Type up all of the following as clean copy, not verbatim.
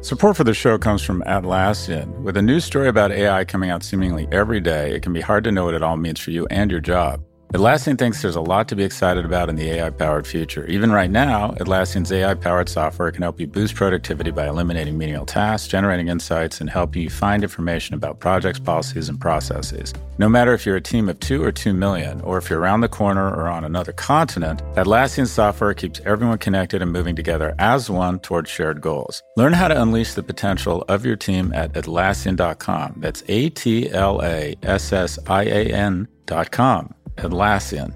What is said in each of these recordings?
Support for the show comes from Atlassian. With a news story about AI coming out seemingly every day, it can be hard to know what it all means for you and your job. Atlassian thinks there's a lot to be excited about in the AI-powered future. Even right now, Atlassian's AI-powered software can help you boost productivity by eliminating menial tasks, generating insights, and helping you find information about projects, policies, and processes. No matter if you're a team of 2 or 2 million, or if you're around the corner or on another continent, Atlassian software keeps everyone connected and moving together as one towards shared goals. Learn how to unleash the potential of your team at Atlassian.com. That's Atlassian.com. Atlassian.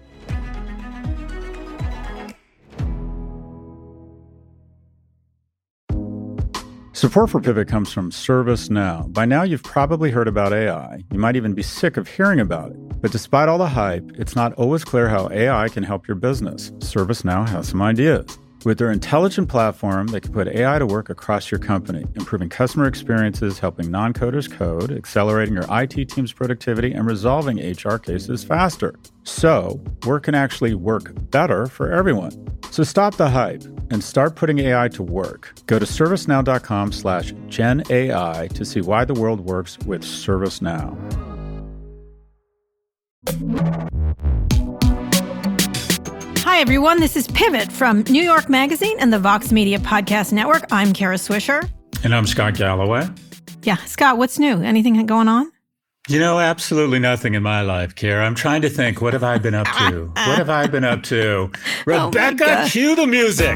Support for Pivot comes from ServiceNow. By now, you've probably heard about AI. You might even be sick of hearing about it. But despite all the hype, it's not always clear how AI can help your business. ServiceNow has some ideas. With their intelligent platform, they can put AI to work across your company, improving customer experiences, helping non-coders code, accelerating your IT team's productivity, and resolving HR cases faster. So, work can actually work better for everyone. So stop the hype and start putting AI to work. Go to servicenow.com/GenAI to see why the world works with ServiceNow. Hi, everyone. This is Pivot from New York Magazine and the Vox Media Podcast Network. I'm Kara Swisher. And I'm Scott Galloway. Yeah. Scott, what's new? Anything going on? You know, absolutely nothing in my life, Kara. I'm trying to think, what have I been up to? What have I been up to? Rebecca, cue the music.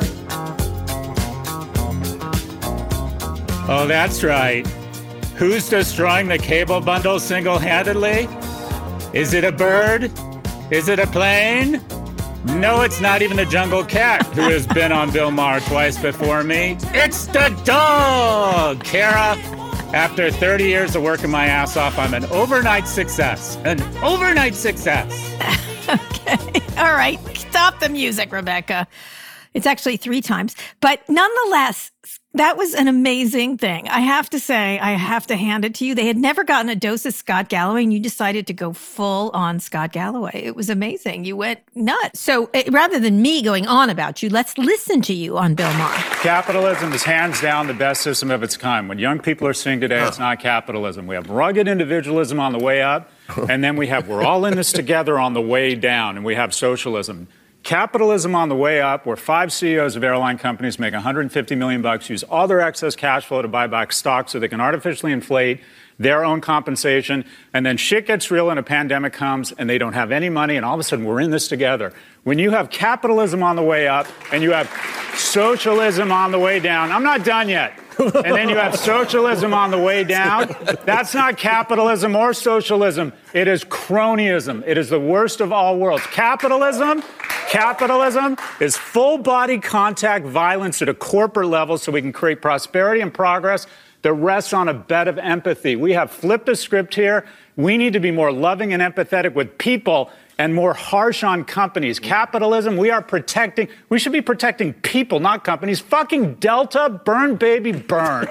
Oh, that's right. Who's destroying the cable bundle single-handedly? Is it a bird? Is it a plane? No, it's not even the jungle cat who has been on Bill Maher twice before me. It's the dog, Kara. After 30 years of working my ass off, I'm an overnight success. An overnight success. Okay. All right. Stop the music, Rebecca. It's actually 3 times. But nonetheless, that was an amazing thing. I have to say, I have to hand it to you. They had never gotten a dose of Scott Galloway, and you decided to go full on Scott Galloway. It was amazing. You went nuts. So rather than me going on about you, let's listen to you on Bill Maher. Capitalism is hands down the best system of its kind. What young people are seeing today, it's not capitalism. We have rugged individualism on the way up, and then we're all in this together on the way down, and we have socialism. Capitalism on the way up, where 5 CEOs of airline companies make $150 million, use all their excess cash flow to buy back stock so they can artificially inflate their own compensation, and then shit gets real and a pandemic comes and they don't have any money, and all of a sudden we're in this together. When you have capitalism on the way up and you have socialism on the way down, I'm not done yet. And then you have socialism on the way down. That's not capitalism or socialism. It is cronyism. It is the worst of all worlds. Capitalism is full-body contact violence at a corporate level so we can create prosperity and progress that rests on a bed of empathy. We have flipped the script here. We need to be more loving and empathetic with people and more harsh on companies. Capitalism, we should be protecting people, not companies. Fucking Delta, burn, baby, burn.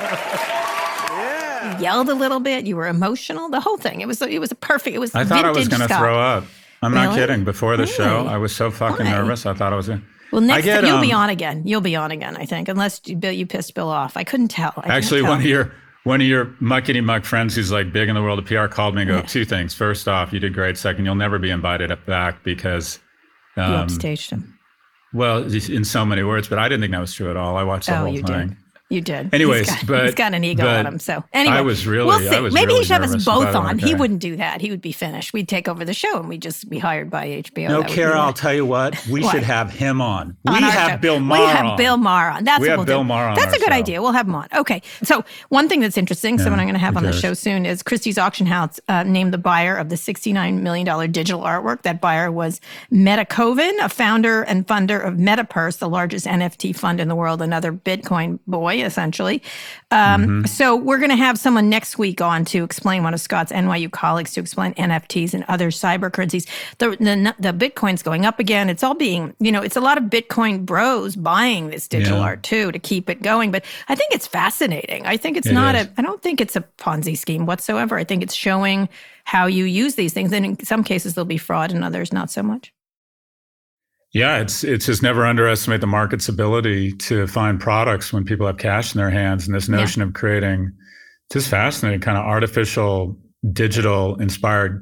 Yeah. You yelled a little bit. You were emotional. The whole thing. It was perfect. It was I thought I was going to throw up. I'm really? Not kidding. Before the show, I was so fucking nervous. I thought I was going to. Well, next time you'll be on again. You'll be on again, I think, unless you pissed Bill off. I couldn't tell. Actually, one of your muckety-muck friends who's like big in the world of PR called me and go, 2 things. First off, you did great. Second, you'll never be invited back because... you upstaged him. Well, in so many words, but I didn't think that was true at all. I watched the whole thing. Did. You did. Anyways, he's got an ego on him. So anyway, I was really, we'll see. Maybe really he should have us both on. Okay. He wouldn't do that. He would be finished. We'd take over the show and we'd just be hired by HBO. No, Kara, I'll tell you what. We should have him on. We have Bill Maher on. We have Bill Maher on. That's what we'll do. Bill Maher on. That's a good idea. We'll have him on. Okay. So one thing that's interesting, someone I'm going to have on the show soon, is Christie's Auction House named the buyer of the $69 million digital artwork. That buyer was Meta Koven, a founder and funder of MetaPurse, the largest NFT fund in the world, another Bitcoin boy, essentially. So we're going to have someone next week on to explain, one of Scott's NYU colleagues, to explain NFTs and other cyber currencies. The Bitcoin's going up again. It's all being, it's a lot of Bitcoin bros buying this digital art too to keep it going. But I think it's fascinating. I think I don't think it's a Ponzi scheme whatsoever. I think it's showing how you use these things. And in some cases, there'll be fraud, and others not so much. Yeah, it's just never underestimate the market's ability to find products when people have cash in their hands. And this notion of creating just fascinating kind of artificial, digital inspired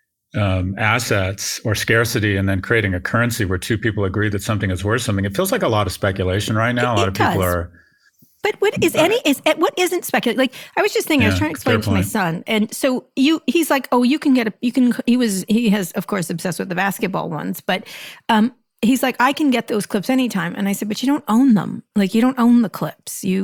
assets or scarcity, and then creating a currency where two people agree that something is worth something. It feels like a lot of speculation right now. A lot of people are. But what isn't speculative? Like, I was just thinking, I was trying to explain it to my son. And so he's like, oh, he has, of course, obsessed with the basketball ones, but, he's like, I can get those clips anytime. And I said, but you don't own them. Like, you don't own the clips. You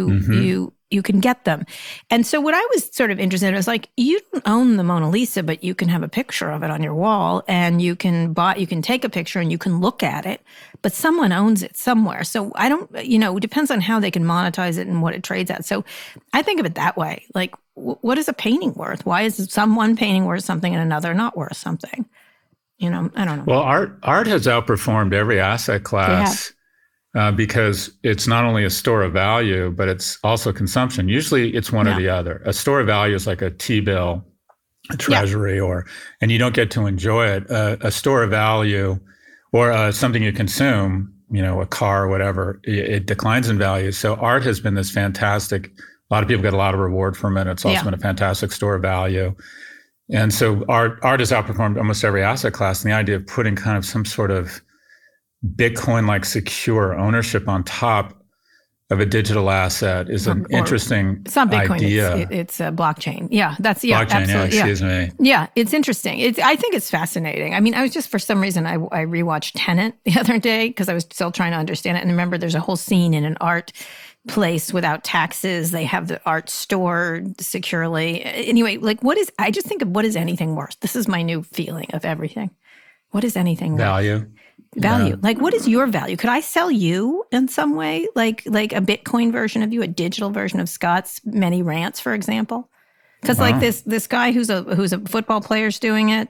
can get them. And so what I was sort of interested in was like, you don't own the Mona Lisa, but you can have a picture of it on your wall, and you can take a picture and you can look at it, but someone owns it somewhere. So I don't, it depends on how they can monetize it and what it trades at. So I think of it that way. Like, what is a painting worth? Why is one painting worth something and another not worth something? I don't know. Well, art has outperformed every asset class because it's not only a store of value, but it's also consumption. Usually it's one or the other. A store of value is like a T-bill, a treasury, and you don't get to enjoy it. A store of value or something you consume, a car or whatever, it declines in value. So art has been this fantastic, a lot of people get a lot of reward from it. It's also been a fantastic store of value. And so art has outperformed almost every asset class. And the idea of putting kind of some sort of Bitcoin-like secure ownership on top of a digital asset is an interesting it's not Bitcoin, idea. It's a blockchain. Yeah, that's blockchain, absolutely. Excuse me. Yeah, it's interesting. I think it's fascinating. I mean, I was just, for some reason, I rewatched Tenet the other day because I was still trying to understand it. And remember, there's a whole scene in an art place without taxes. They have the art stored securely. Anyway, like, I just think of what is anything worth? This is my new feeling of everything. What is anything value? Worth? Value. Like, what is your value? Could I sell you in some way? Like a Bitcoin version of you, a digital version of Scott's many rants, for example? Because like this guy who's a football player's doing it.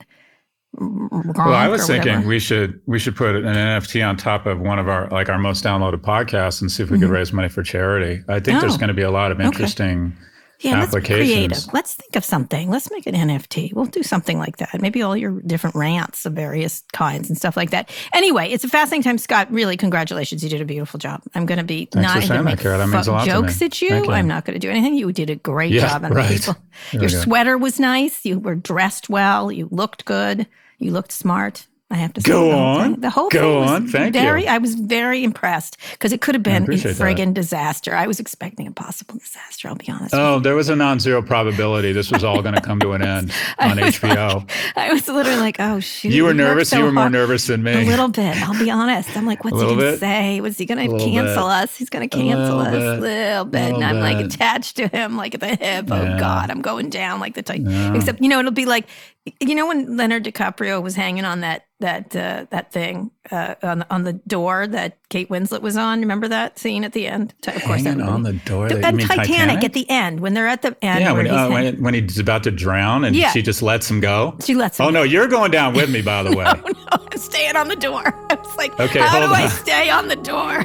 Well, I was thinking we should put an NFT on top of one of our most downloaded podcasts and see if we could raise money for charity. I think there's going to be a lot of interesting applications. Let's be creative. Let's think of something. Let's make an NFT. We'll do something like that. Maybe all your different rants of various kinds and stuff like that. Anyway, it's a fascinating time. Scott, really, congratulations. You did a beautiful job. I'm going to be not going to make jokes at you. I'm not going to do anything. You did a great job on people. Your sweater was nice. You were dressed well. You looked good. You looked smart. I have to say. Go on. The whole thing was Thank you. I was very impressed because it could have been a friggin' disaster. I was expecting a possible disaster, I'll be honest. Oh, there was a non-zero probability this was all going to come to an end on HBO. I was literally like, oh, shoot. You were nervous. You were more nervous than me. A little bit. I'll be honest. I'm like, what's he going to say? Was he going to cancel us? He's going to cancel us. A little bit. And I'm like attached to him like at the hip. Oh, God, I'm going down like the type. Except, it'll be like, when Leonardo DiCaprio was hanging on that thing on the door that Kate Winslet was on. Remember that scene at the end? Of course, hanging on the door. Titanic at the end, when they're at the end. Yeah, when he's about to drown and she just lets him go. She lets him. Oh no, you're going down with me, by the way. No, I'm staying on the door. I was like, okay, how do I stay on the door?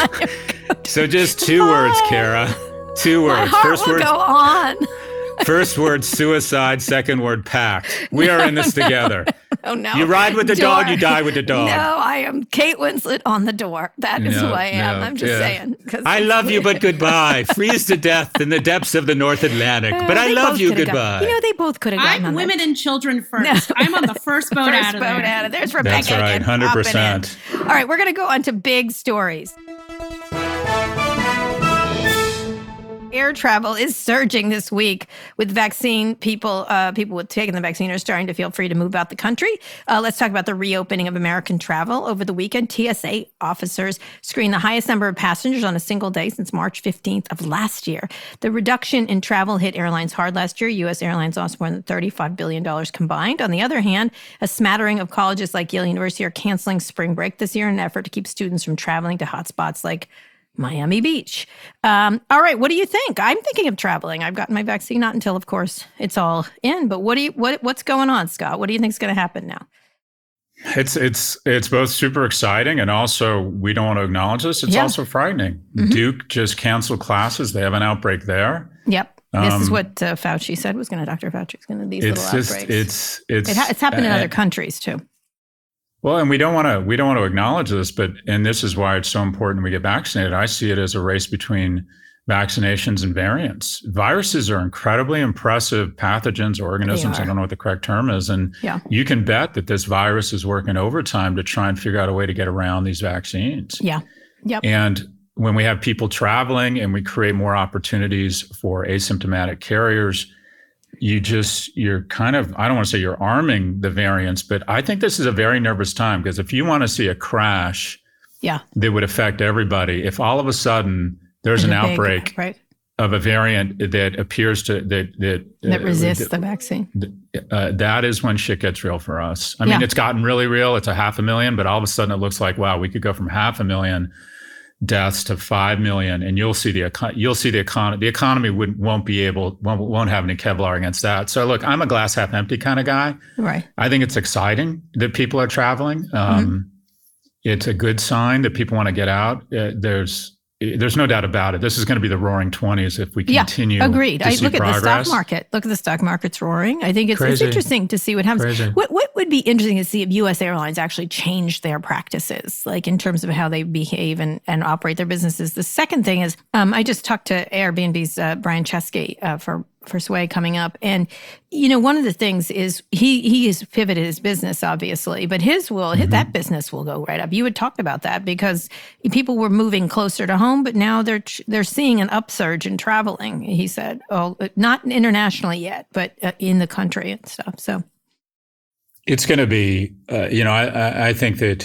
So just 2 words, Kara. 2 words. My heart will go on. First word, suicide. Second word, pact. We are in this together. Oh, no. You ride with the dog, you die with the dog. No, I am Kate Winslet on the door. That is who I am. I'm just saying. I love you, but goodbye. Freeze to death in the depths of the North Atlantic. But I love you, goodbye. They both could have gone. I'm women and children first. No. I'm on the first boat out of there. There's Rebecca. That's right, 100%. All right, we're going to go on to big stories. Air travel is surging this week with vaccine. People with taking the vaccine are starting to feel free to move out the country. Let's talk about the reopening of American travel. Over the weekend, TSA officers screened the highest number of passengers on a single day since March 15th of last year. The reduction in travel hit airlines hard last year. U.S. airlines lost more than $35 billion combined. On the other hand, a smattering of colleges like Yale University are canceling spring break this year in an effort to keep students from traveling to hotspots like Miami Beach. All right, what do you think? I'm thinking of traveling. I've gotten my vaccine, not until, of course, it's all in. But what's going on, Scott? What do you think is going to happen now? It's both super exciting and also we don't want to acknowledge this. It's also frightening. Mm-hmm. Duke just canceled classes. They have an outbreak there. Yep. This is what Fauci said was going to. Dr. Fauci was going to these little outbreaks. It's happened in other countries too. Well, and we don't want to acknowledge this, and this is why it's so important we get vaccinated. I see it as a race between vaccinations and variants. Viruses are incredibly impressive pathogens or organisms. I don't know what the correct term is. And you can bet that this virus is working overtime to try and figure out a way to get around these vaccines. Yeah. Yep. And when we have people traveling and we create more opportunities for asymptomatic carriers, you're kind of, I don't want to say you're arming the variants, but I think this is a very nervous time, because if you want to see a crash that would affect everybody, if all of a sudden there's an outbreak of a variant that appears to, that resists the vaccine, that is when shit gets real for us. I mean, it's gotten really real. It's 500,000, but all of a sudden it looks like, wow, we could go from 500,000 deaths to 5 million, and you'll see the economy. The economy won't have any Kevlar against that. So look, I'm a glass half empty kind of guy. Right. I think it's exciting that people are traveling. It's a good sign that people want to get out. There's no doubt about it. This is going to be the roaring 20s if we continue. Agreed. To see look progress. At the stock market. Look at the stock market's roaring. I think it's interesting to see what happens. What would be interesting to see if U.S. airlines actually change their practices, like in terms of how they behave and operate their businesses. The second thing is, I just talked to Airbnb's Brian Chesky for Sway coming up. And, one of the things is he has pivoted his business, obviously, but that business will go right up. You had talked about that because people were moving closer to home, but now they're seeing an upsurge in traveling, he said. Oh, not internationally yet, but in the country and stuff. So it's going to be, I think that,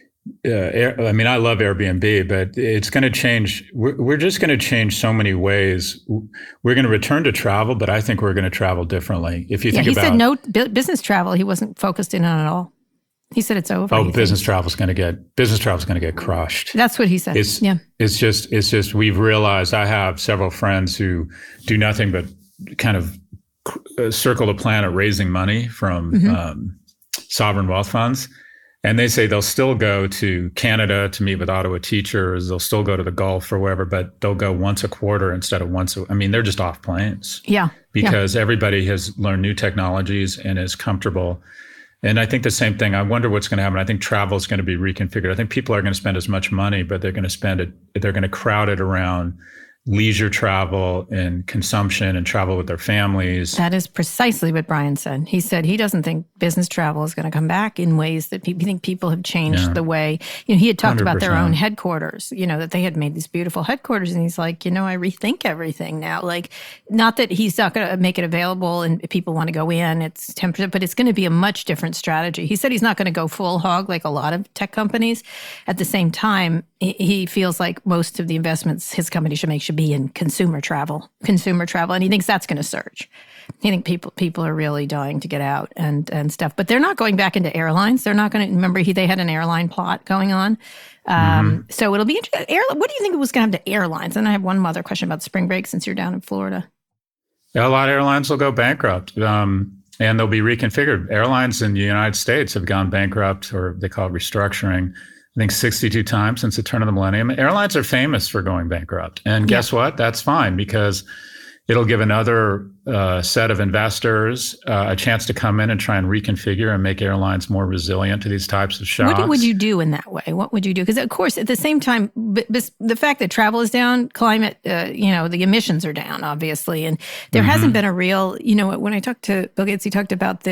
I love Airbnb, but it's going to change. We're just going to change so many ways. We're going to return to travel, but I think we're going to travel differently. If you think about, he said no business travel. He wasn't focused in on it at all. He said it's over. Oh, business travel is going to get crushed. That's what he said. It's just we've realized. I have several friends who do nothing but kind of circle the planet raising money from sovereign wealth funds. And they say they'll still go to Canada to meet with Ottawa teachers. They'll still go to the Gulf or wherever, but they'll go once a quarter instead of they're just off planes. Yeah. Because everybody has learned new technologies and is comfortable. And I think the same thing. I wonder what's going to happen. I think travel is going to be reconfigured. I think people are going to spend as much money, but they're going to crowd it around leisure travel and consumption and travel with their families. That is precisely what Brian said. He said he doesn't think business travel is going to come back in ways that people have changed the way. He had talked 100%. About their own headquarters, that they had made these beautiful headquarters. And he's like, I rethink everything now. Like, not that he's not going to make it available and people want to go in, it's 10%, but it's going to be a much different strategy. He said he's not going to go full hog like a lot of tech companies. At the same time, he feels like most of the investments his company should make should be in consumer travel, and he thinks that's going to surge. I think people are really dying to get out and stuff, but they're not going back into airlines. They're not going to remember they had an airline plot going on. So it'll be interesting. What do you think it was going to happen to airlines? And I have one other question about spring break since you're down in Florida. Yeah, a lot of airlines will go bankrupt. And they'll be reconfigured. Airlines in the United States have gone bankrupt, or they call it restructuring, I think 62 times since the turn of the millennium. Airlines are famous for going bankrupt. And guess what? That's fine, because it'll give another set of investors a chance to come in and try and reconfigure and make airlines more resilient to these types of shocks. What would you do in that way? What would you do? Because, of course, at the same time, the fact that travel is down, climate, the emissions are down, obviously. And there hasn't been a real, when I talked to Bill Gates, he talked about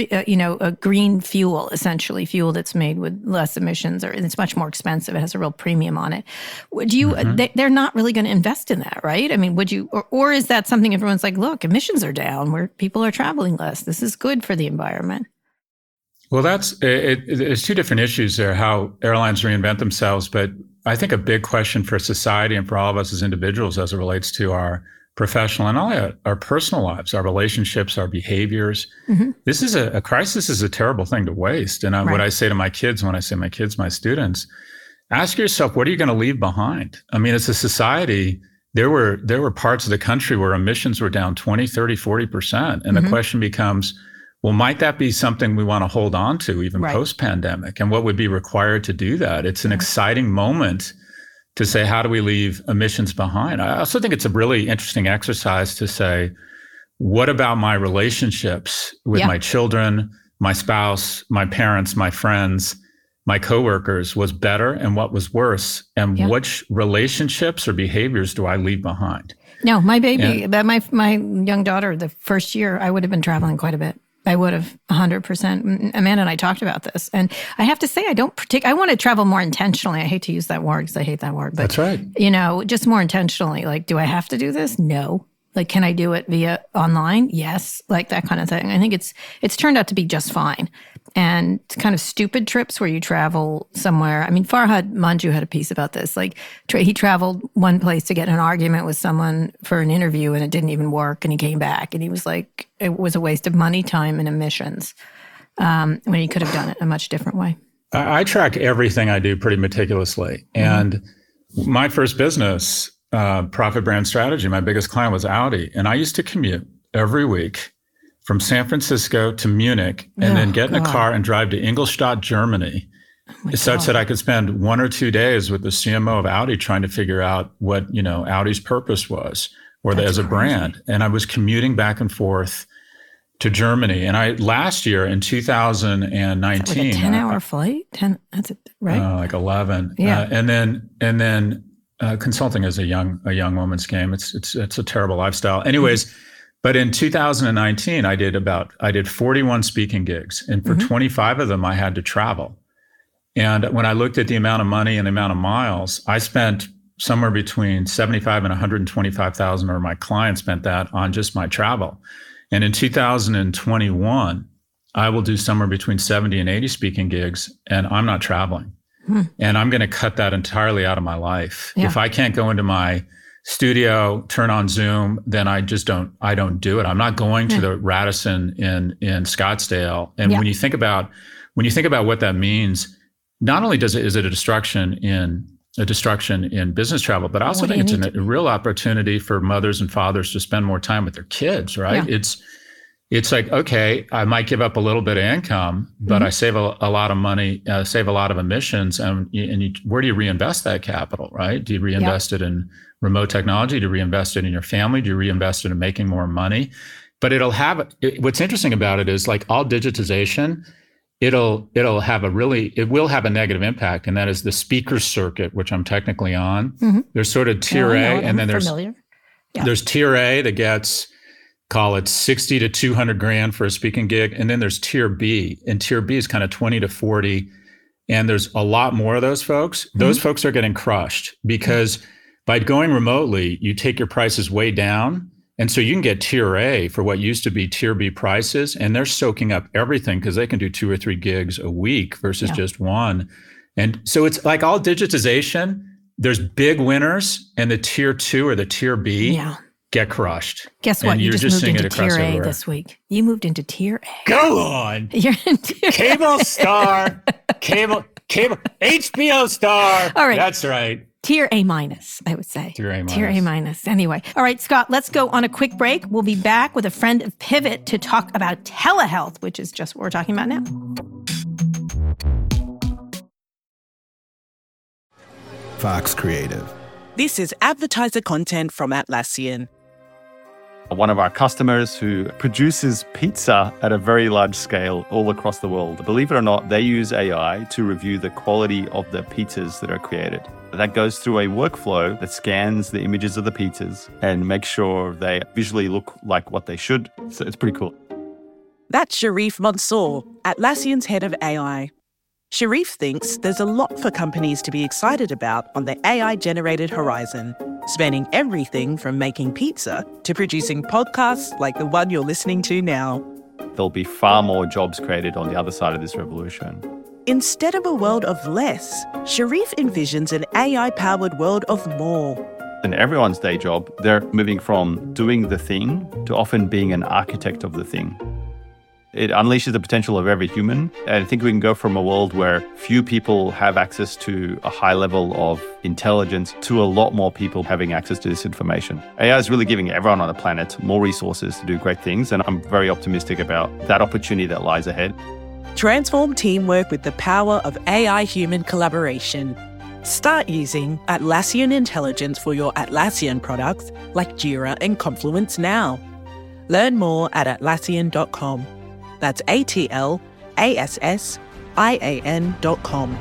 a green fuel, essentially fuel that's made with less emissions, and it's much more expensive. It has a real premium on it. Would you, they're not really going to invest in that, right? I mean, would you, or is that something everyone's like, look, emissions are down, where people are traveling less. This is good for the environment. Well, there's two different issues there, how airlines reinvent themselves. But I think a big question for society and for all of us as individuals as it relates to our professional and all our personal lives, our relationships, our behaviors. This is a crisis is a terrible thing to waste. And what I say to my kids, when I say my kids, my students, ask yourself, what are you going to leave behind? I mean, as a society, there were parts of the country where emissions were down 20, 30, 40%. And the question becomes, well, might that be something we want to hold on to even post-pandemic? And what would be required to do that? It's an exciting moment to say, how do we leave emissions behind? I also think it's a really interesting exercise to say, what about my relationships with my children, my spouse, my parents, my friends? my coworkers was better and what was worse, and which relationships or behaviors do I leave behind? No, my baby, my young daughter, the first year, I would have been traveling quite a bit. I would have 100%. Amanda and I talked about this. And I have to say, I want to travel more intentionally. I hate to use that word because I hate that word. But, that's right. Just more intentionally. Like, do I have to do this? No. Like, can I do it via online? Yes. Like that kind of thing. I think it's turned out to be just fine. And kind of stupid trips where you travel somewhere. I mean, Farhad Manjoo had a piece about this. Like, he traveled one place to get in an argument with someone for an interview and it didn't even work. And he came back and he was like, it was a waste of money, time, and emissions when he could have done it a much different way. I track everything I do pretty meticulously. And my first business, Profit Brand Strategy, my biggest client was Audi. And I used to commute every week from San Francisco to Munich and then get in a car and drive to Ingolstadt, Germany, such that I could spend 1 or 2 days with the CMO of Audi trying to figure out what, Audi's purpose was as a brand. And I was commuting back and forth to Germany. And last year in 2019, like a 10-hour flight? 10, that's it, right? Like 11. Yeah. And then consulting is a young woman's game. It's a terrible lifestyle. Anyways, but in 2019, I did 41 speaking gigs, and for 25 of them, I had to travel. And when I looked at the amount of money and the amount of miles, I spent somewhere between $75,000 and $125,000, or my clients spent that on just my travel. And in 2021, I will do somewhere between 70 and 80 speaking gigs, and I'm not traveling. And I'm going to cut that entirely out of my life. Yeah. If I can't go into my studio, turn on Zoom, then I don't do it. I'm not going to the Radisson in Scottsdale. And when you think about what that means, not only is it a destruction in business travel, but I also think it's a real opportunity for mothers and fathers to spend more time with their kids, right? Yeah. It's like, okay, I might give up a little bit of income, but I save a lot of money, save a lot of emissions. And where do you reinvest that capital, right? Do you reinvest it in remote technology? Do you reinvest it in your family? Do you reinvest it in making more money? But what's interesting about it is, like all digitization, it will have a negative impact. And that is the speaker circuit, which I'm technically on. There's sort of tier A, and then there's tier A that gets, call it 60 to 200 grand for a speaking gig. And then there's tier B, and tier B is kind of 20 to 40. And there's a lot more of those folks. Those folks are getting crushed because by going remotely, you take your prices way down. And so you can get tier A for what used to be tier B prices, and they're soaking up everything because they can do 2 or 3 gigs a week versus just one. And so it's like all digitization, there's big winners, and the tier 2 or the tier B get crushed. Guess what? And you just moved into tier A everywhere. this week. You moved into tier A. Go on. You're in tier Cable Star. Cable HBO Star. All right. That's right. Tier A minus, I would say. Tier A minus. Tier A minus. Anyway. All right, Scott, let's go on a quick break. We'll be back with a friend of Pivot to talk about telehealth, which is just what we're talking about now. Fox Creative. This is advertiser content from Atlassian. One of our customers who produces pizza at a very large scale all across the world. Believe it or not, they use AI to review the quality of the pizzas that are created. That goes through a workflow that scans the images of the pizzas and makes sure they visually look like what they should. So it's pretty cool. That's Sharif Mansour, Atlassian's head of AI. Sharif thinks there's a lot for companies to be excited about on the AI-generated horizon, spanning everything from making pizza to producing podcasts like the one you're listening to now. There'll be far more jobs created on the other side of this revolution. Instead of a world of less, Sharif envisions an AI-powered world of more. In everyone's day job, they're moving from doing the thing to often being an architect of the thing. It unleashes the potential of every human. And I think we can go from a world where few people have access to a high level of intelligence to a lot more people having access to this information. AI is really giving everyone on the planet more resources to do great things. And I'm very optimistic about that opportunity that lies ahead. Transform teamwork with the power of AI-human collaboration. Start using Atlassian Intelligence for your Atlassian products like Jira and Confluence now. Learn more at Atlassian.com. That's Atlassian.com. IAN.com.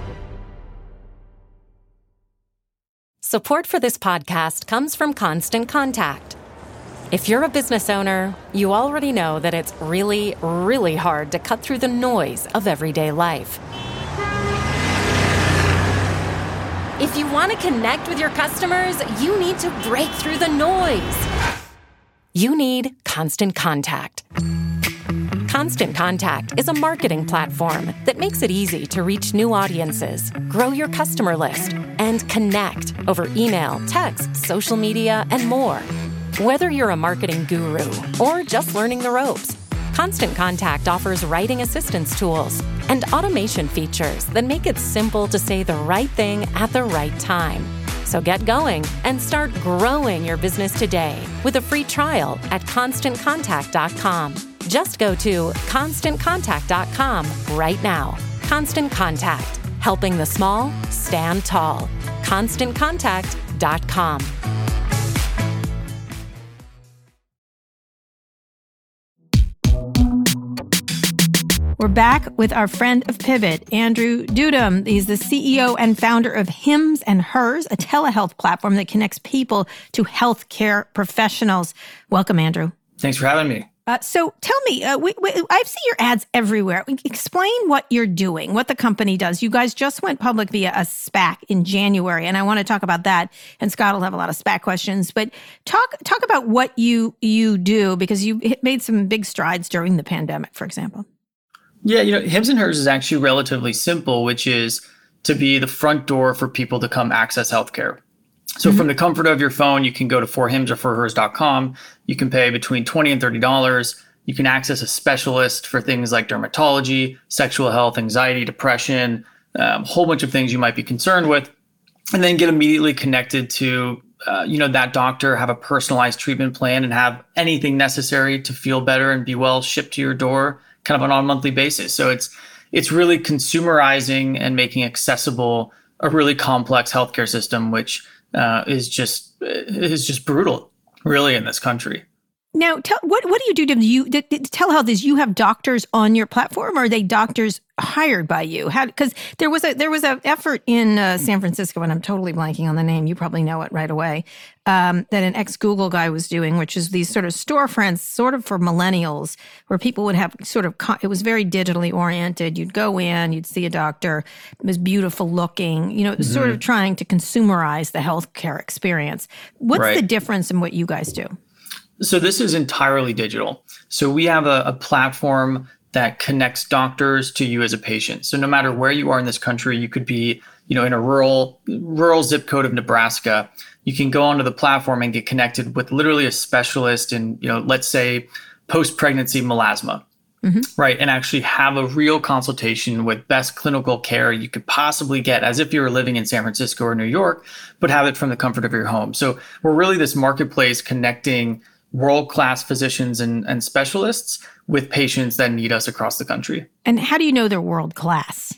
Support for this podcast comes from Constant Contact. If you're a business owner, you already know that it's really, really hard to cut through the noise of everyday life. If you want to connect with your customers, you need to break through the noise. You need Constant Contact. Constant Contact is a marketing platform that makes it easy to reach new audiences, grow your customer list, and connect over email, text, social media, and more. Whether you're a marketing guru or just learning the ropes, Constant Contact offers writing assistance tools and automation features that make it simple to say the right thing at the right time. So get going and start growing your business today with a free trial at ConstantContact.com. Just go to ConstantContact.com right now. Constant Contact, helping the small stand tall. ConstantContact.com. We're back with our friend of Pivot, Andrew Dudum. He's the CEO and founder of Hims and Hers, a telehealth platform that connects people to healthcare professionals. Welcome, Andrew. Thanks for having me. So tell me, I've seen your ads everywhere. Explain what you're doing, what the company does. You guys just went public via a SPAC in January, and I want to talk about that. And Scott will have a lot of SPAC questions. But talk about what you do, because you made some big strides during the pandemic, for example. Yeah, Hims and Hers is actually relatively simple, which is to be the front door for people to come access healthcare. So from the comfort of your phone, you can go to forhims.com. You can pay between $20 and $30. You can access a specialist for things like dermatology, sexual health, anxiety, depression, a whole bunch of things you might be concerned with, and then get immediately connected to that doctor, have a personalized treatment plan, and have anything necessary to feel better and be well shipped to your door kind of on a monthly basis. So it's really consumerizing and making accessible a really complex healthcare system, which is just brutal, really, in this country. Now, what do you do? Telehealth is you have doctors on your platform, or are they doctors hired by you? Because there was an effort in San Francisco, and I'm totally blanking on the name. You probably know it right away. That an ex-Google guy was doing, which is these sort of storefronts, sort of for millennials, where people would have it was very digitally oriented. You'd go in, you'd see a doctor. It was beautiful looking. It was sort of trying to consumerize the healthcare experience. What's the difference in what you guys do? So this is entirely digital. So we have a platform that connects doctors to you as a patient. So no matter where you are in this country, you could be, in a rural zip code of Nebraska. You can go onto the platform and get connected with literally a specialist in, let's say, post-pregnancy melasma, right? And actually have a real consultation with best clinical care you could possibly get, as if you were living in San Francisco or New York, but have it from the comfort of your home. So we're really this marketplace connecting world-class physicians and specialists with patients that need us across the country. And how do you know they're world-class?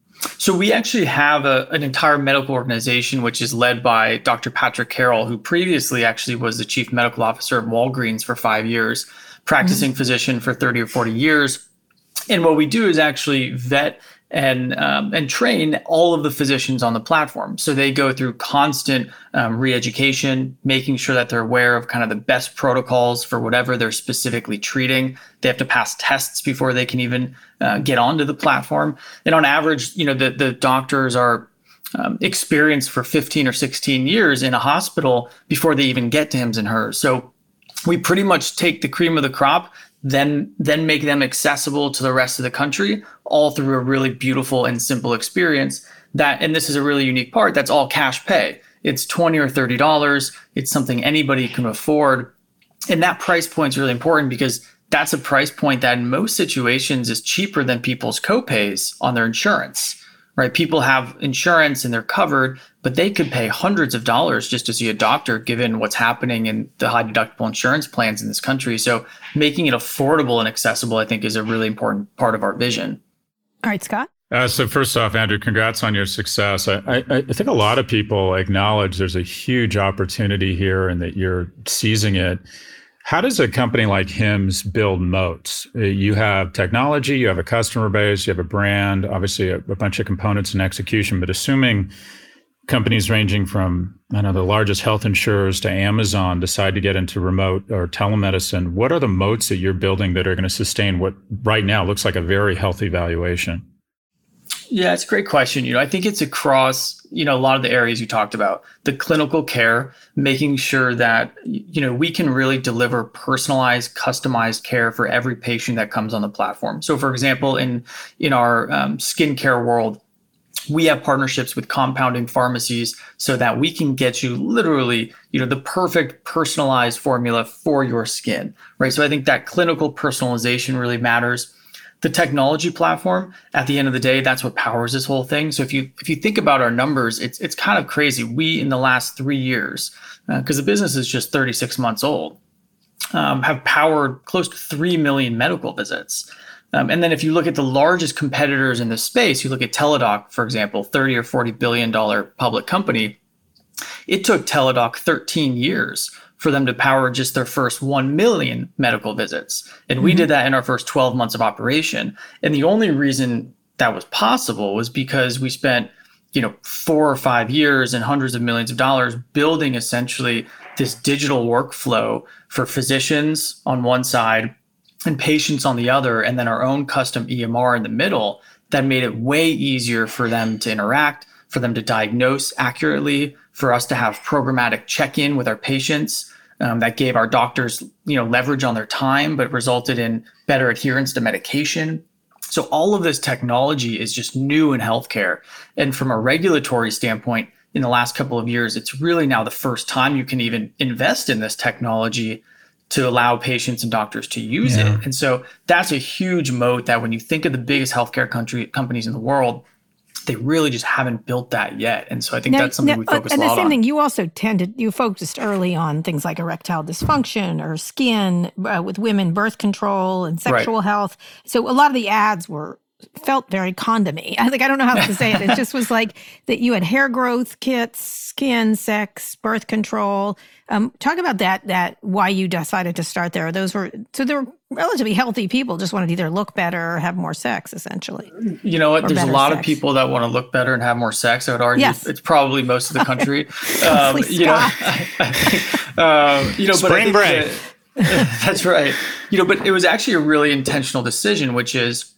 So we actually have an entire medical organization, which is led by Dr. Patrick Carroll, who previously actually was the chief medical officer of Walgreens for 5 years, practicing physician for 30 or 40 years. And what we do is actually vet and train all of the physicians on the platform. So they go through constant re-education, making sure that they're aware of kind of the best protocols for whatever they're specifically treating. They have to pass tests before they can even get onto the platform. And on average, the doctors are experienced for 15 or 16 years in a hospital before they even get to Hims and Hers. So we pretty much take the cream of the crop, then make them accessible to the rest of the country, all through a really beautiful and simple experience. And this is a really unique part, that's all cash pay. It's $20 or $30. It's something anybody can afford. And that price point is really important because that's a price point that in most situations is cheaper than people's copays on their insurance, right? People have insurance and they're covered, but they could pay hundreds of dollars just to see a doctor given what's happening in the high deductible insurance plans in this country. So making it affordable and accessible, I think, is a really important part of our vision. All right, Scott. So first off, Andrew, congrats on your success. I think a lot of people acknowledge there's a huge opportunity here and that you're seizing it. How does a company like Hims build moats? You have technology, you have a customer base, you have a brand, obviously a bunch of components and execution, but assuming companies ranging from, the largest health insurers to Amazon decide to get into remote or telemedicine, what are the moats that you're building that are going to sustain what right now looks like a very healthy valuation? Yeah, it's a great question. I think it's across, a lot of the areas you talked about. The clinical care, making sure that, we can really deliver personalized, customized care for every patient that comes on the platform. So for example, in our skincare world, we have partnerships with compounding pharmacies so that we can get you literally, the perfect personalized formula for your skin, right? So I think that clinical personalization really matters. The technology platform, at the end of the day, that's what powers this whole thing. So if you think about our numbers, it's kind of crazy. We, in the last 3 years, because the business is just 36 months old, have powered close to 3 million medical visits. And then if you look at the largest competitors in this space, you look at Teladoc, for example, $30 or $40 billion public company. It took Teladoc 13 years for them to power just their first 1 million medical visits. And we did that in our first 12 months of operation. And the only reason that was possible was because we spent, 4 or 5 years and hundreds of millions of dollars building essentially this digital workflow for physicians on one side and patients on the other, and then our own custom EMR in the middle that made it way easier for them to interact, for them to diagnose accurately, for us to have programmatic check-in with our patients. That gave our doctors, leverage on their time, but resulted in better adherence to medication. So all of this technology is just new in healthcare. And from a regulatory standpoint, in the last couple of years, it's really now the first time you can even invest in this technology to allow patients and doctors to use it. And so that's a huge moat that when you think of the biggest healthcare companies in the world, they really just haven't built that yet. And so I think that's something we focus a lot on. And the same thing, you also you focused early on things like erectile dysfunction or skin with women, birth control and sexual health. So a lot of the ads felt very condom-y. I don't know how to say it. It just was like that you had hair growth kits, skin, sex, birth control. Talk about that why you decided to start there. They were relatively healthy people, just wanted to either look better or have more sex, essentially. You know what? There's a lot of people that want to look better and have more sex. I would argue it's probably most of the country. Spring break. That's right. But it was actually a really intentional decision, which is,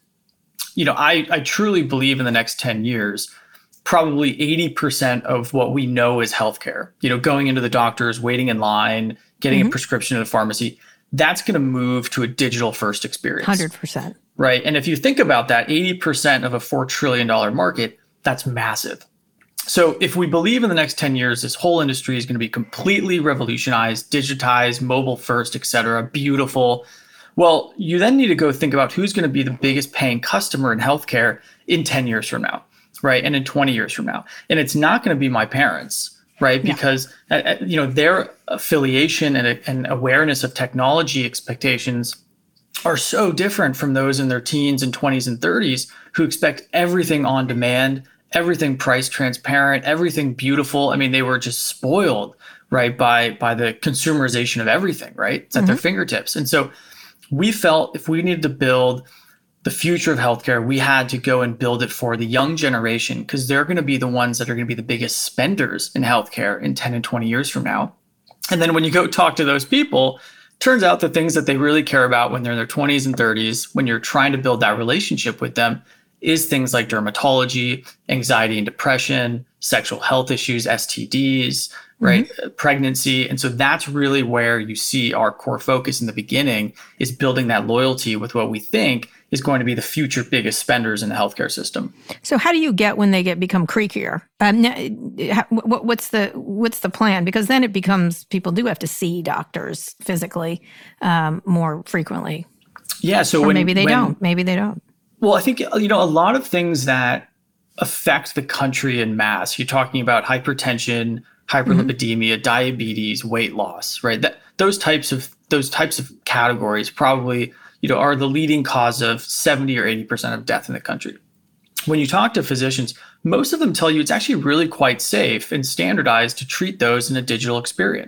I truly believe in the next 10 years, probably 80% of what we know is healthcare, going into the doctors, waiting in line, getting a prescription at a pharmacy, that's going to move to a digital first experience. 100%. Right. And if you think about that, 80% of a $4 trillion market, that's massive. So if we believe in the next 10 years, this whole industry is going to be completely revolutionized, digitized, mobile first, et cetera, beautiful. Well, you then need to go think about who's going to be the biggest paying customer in healthcare in 10 years from now, right? And in 20 years from now. And it's not going to be my parents, right? Because, their affiliation and awareness of technology expectations are so different from those in their teens and 20s and 30s who expect everything on demand, everything price transparent, everything beautiful. I mean, they were just spoiled, right, by the consumerization of everything, right? It's at their fingertips. And so we felt if we needed to build the future of healthcare, we had to go and build it for the young generation because they're going to be the ones that are going to be the biggest spenders in healthcare in 10 and 20 years from now. And then when you go talk to those people, turns out the things that they really care about when they're in their 20s and 30s, when you're trying to build that relationship with them, is things like dermatology, anxiety and depression, sexual health issues, STDs, right? Pregnancy. And so that's really where you see our core focus in the beginning is building that loyalty with what we think is going to be the future biggest spenders in the healthcare system. So how do you get when they become creakier? What's the plan? Because then it becomes people do have to see doctors physically more frequently. Yeah. So maybe they don't. Well, I think, a lot of things that affect the country en masse, you're talking about hypertension, hyperlipidemia, diabetes, weight loss, right? Those types of categories probably, are the leading cause of 70 or 80% of death in the country. When you talk to physicians, most of them tell you it's actually really quite safe and standardized to treat those in a digital experience,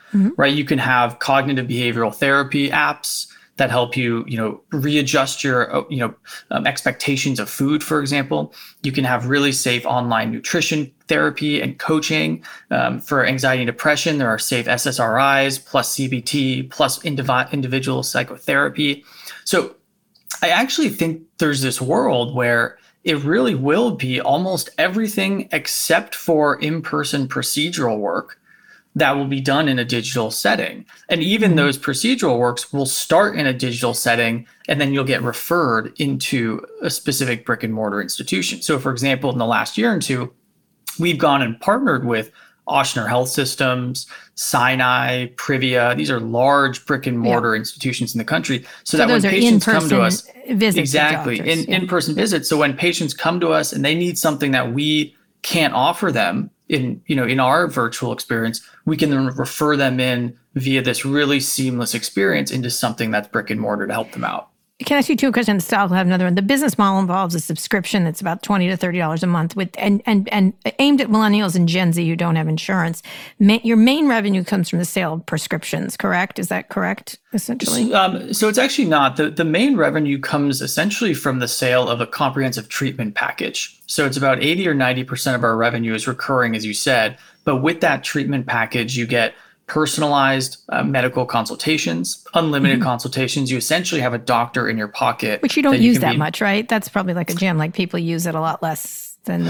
right? You can have cognitive behavioral therapy apps that help you, readjust your, expectations of food, for example. You can have really safe online nutrition therapy and coaching. For anxiety and depression, there are safe SSRIs plus CBT plus individual psychotherapy. So I actually think there's this world where it really will be almost everything except for in-person procedural work that will be done in a digital setting. And even those procedural works will start in a digital setting, and then you'll get referred into a specific brick and mortar institution. So for example, in the last year or two, we've gone and partnered with Ochsner Health Systems, Sinai, Privia. These are large brick and mortar institutions in the country. So that when patients come to us, exactly, in-person visits. So when patients come to us and they need something that we can't offer them in our virtual experience, we can then refer them in via this really seamless experience into something that's brick and mortar to help them out. Can I ask you two questions? I'll have another one. The business model involves a subscription that's about $20 to $30 a month and aimed at millennials and Gen Z who don't have insurance. Your main revenue comes from the sale of prescriptions, correct? Is that correct, essentially? So it's actually not. The main revenue comes essentially from the sale of a comprehensive treatment package. So it's about 80 or 90% of our revenue is recurring, as you said. But with that treatment package, you get personalized medical consultations, unlimited consultations. You essentially have a doctor in your pocket. Which you don't use that much, right? That's probably like a gym. Like people use it a lot less than...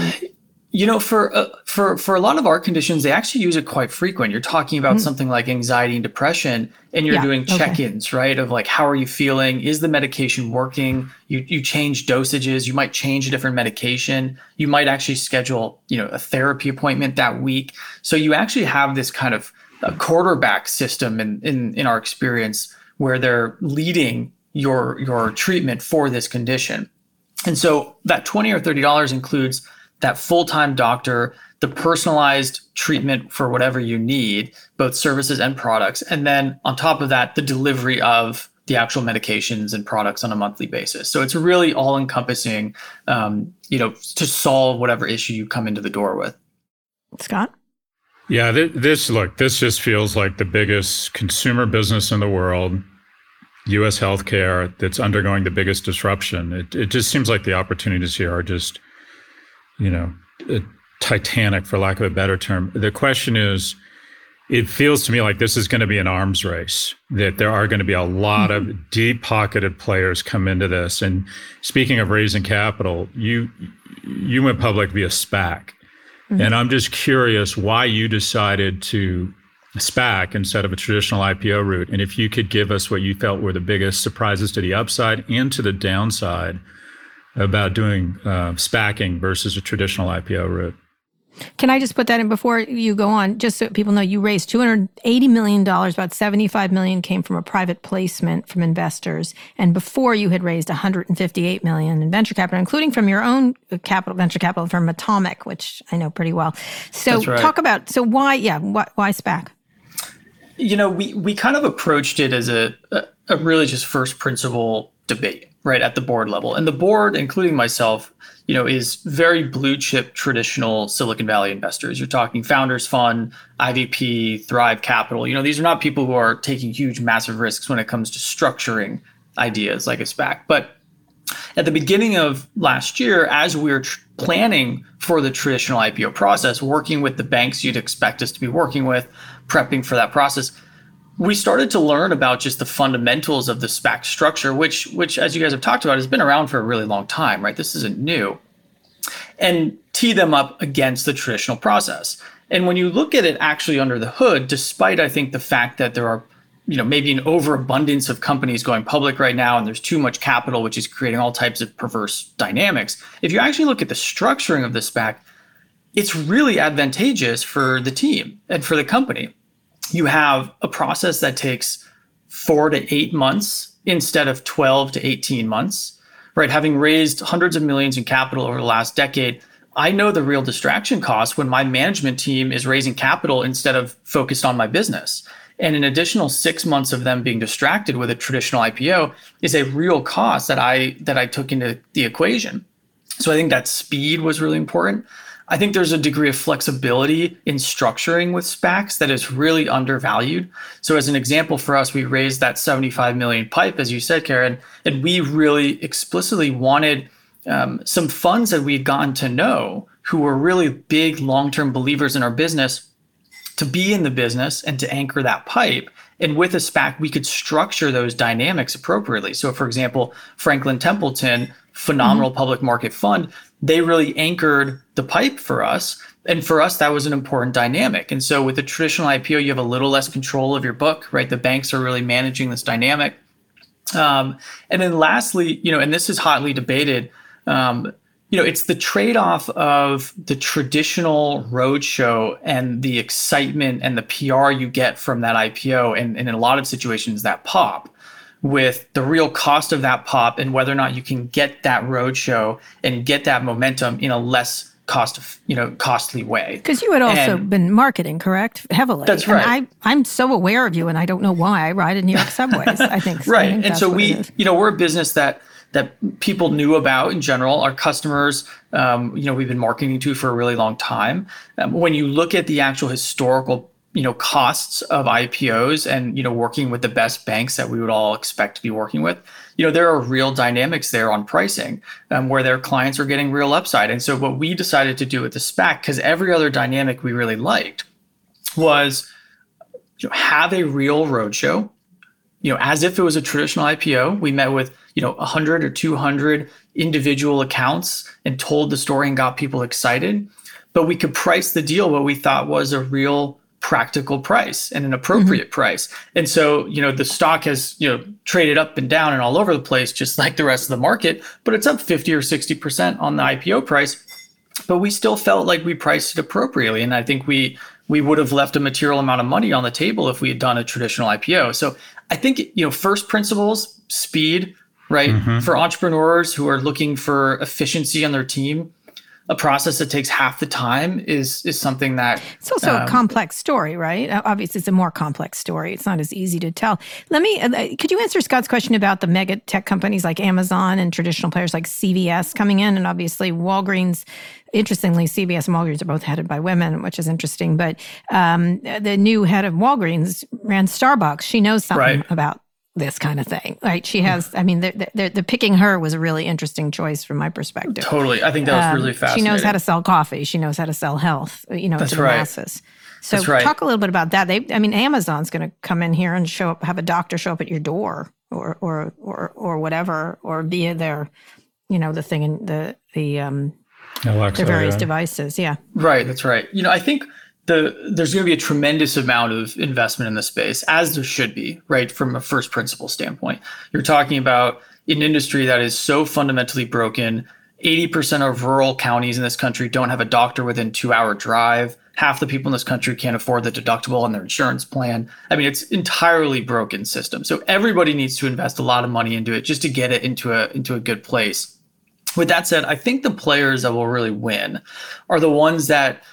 For a lot of our conditions, they actually use it quite frequent. You're talking about something like anxiety and depression, and you're doing check-ins, right? Of like, how are you feeling? Is the medication working? You change dosages. You might change a different medication. You might actually schedule, a therapy appointment that week. So you actually have this kind of a quarterback system in our experience where they're leading your treatment for this condition. And so that $20 or $30 includes that full-time doctor, the personalized treatment for whatever you need, both services and products. And then on top of that, the delivery of the actual medications and products on a monthly basis. So it's really all-encompassing, to solve whatever issue you come into the door with. Scott? Yeah, this just feels like the biggest consumer business in the world, U.S. healthcare, that's undergoing the biggest disruption. It just seems like the opportunities here are just, titanic, for lack of a better term. The question is, it feels to me like this is going to be an arms race, that there are going to be a lot of deep-pocketed players come into this. And speaking of raising capital, you went public via SPAC. And I'm just curious why you decided to SPAC instead of a traditional IPO route. And if you could give us what you felt were the biggest surprises to the upside and to the downside about doing SPACing versus a traditional IPO route. Can I just put that in before you go on, just so people know you raised $280 million, about $75 million came from a private placement from investors. And before you had raised $158 million in venture capital, including from your own venture capital firm Atomic, which I know pretty well. So That's right. Talk about, why SPAC? We kind of approached it as a really just first principle debate, right, at the board level. And the board, including myself, is very blue chip traditional Silicon Valley investors. You're talking Founders Fund, IVP, Thrive Capital. These are not people who are taking huge, massive risks when it comes to structuring ideas like a SPAC. But at the beginning of last year, as we were planning for the traditional IPO process, working with the banks you'd expect us to be working with, prepping for that process, we started to learn about just the fundamentals of the SPAC structure, which, as you guys have talked about, has been around for a really long time, right? This isn't new. And tee them up against the traditional process. And when you look at it actually under the hood, despite, I think, the fact that there are, maybe an overabundance of companies going public right now, and there's too much capital, which is creating all types of perverse dynamics. If you actually look at the structuring of the SPAC, it's really advantageous for the team and for the company. You have a process that takes 4 to 8 months instead of 12 to 18 months, right? Having raised hundreds of millions in capital over the last decade, I know the real distraction cost when my management team is raising capital instead of focused on my business. And an additional 6 months of them being distracted with a traditional IPO is a real cost that I took into the equation. So I think that speed was really important. I think there's a degree of flexibility in structuring with SPACs that is really undervalued. So as an example for us, we raised that 75 million PIPE, as you said, Karen, and we really explicitly wanted some funds that we had gotten to know who were really big long-term believers in our business to be in the business and to anchor that PIPE. And with a SPAC, we could structure those dynamics appropriately. So for example, Franklin Templeton, phenomenal public market fund, they really anchored the PIPE for us. And for us, that was an important dynamic. And so with a traditional IPO, you have a little less control of your book, right? The banks are really managing this dynamic. And then lastly, and this is hotly debated, it's the trade-off of the traditional roadshow and the excitement and the PR you get from that IPO, and in a lot of situations, that pop, with the real cost of that pop and whether or not you can get that roadshow and get that momentum in a less costly way. Because you had also been marketing, correct? Heavily. That's right. And I'm so aware of you, and I don't know why. I ride in New York subways, I think. Right. And so we're a business that people knew about in general. Our customers, we've been marketing to for a really long time. When you look at the actual historical costs of IPOs and, working with the best banks that we would all expect to be working with, there are real dynamics there on pricing where their clients are getting real upside. And so what we decided to do with the SPAC, because every other dynamic we really liked, was have a real roadshow, as if it was a traditional IPO. We met with 100 or 200 individual accounts and told the story and got people excited. But we could price the deal what we thought was a real practical price and an appropriate price. And so, the stock has, traded up and down and all over the place, just like the rest of the market, but it's up 50 or 60% on the IPO price. But we still felt like we priced it appropriately. And I think we would have left a material amount of money on the table if we had done a traditional IPO. So I think, first principles, speed, right? Mm-hmm. For entrepreneurs who are looking for efficiency on their team, a process that takes half the time is something that... It's also a complex story, right? Obviously, it's a more complex story. It's not as easy to tell. Could you answer Scott's question about the mega tech companies like Amazon and traditional players like CVS coming in? And obviously, Walgreens, interestingly, CVS and Walgreens are both headed by women, which is interesting. But the new head of Walgreens ran Starbucks. She knows something about this kind of thing, right? She has, the picking her was a really interesting choice from my perspective. Totally. I think that was really fascinating. She knows how to sell coffee. She knows how to sell health, to the masses. So talk a little bit about that. Amazon's going to come in here and have a doctor show up at your door or whatever, or via their, the thing in the Alexa, their various devices. Yeah. Right. That's right. I think there's going to be a tremendous amount of investment in the space, as there should be, right? From a first principle standpoint, you're talking about an industry that is so fundamentally broken. 80% of rural counties in this country don't have a doctor within 2-hour drive. Half the people in this country can't afford the deductible on their insurance plan. It's entirely broken system. So everybody needs to invest a lot of money into it just to get it into a good place. With that said, I think the players that will really win are the ones that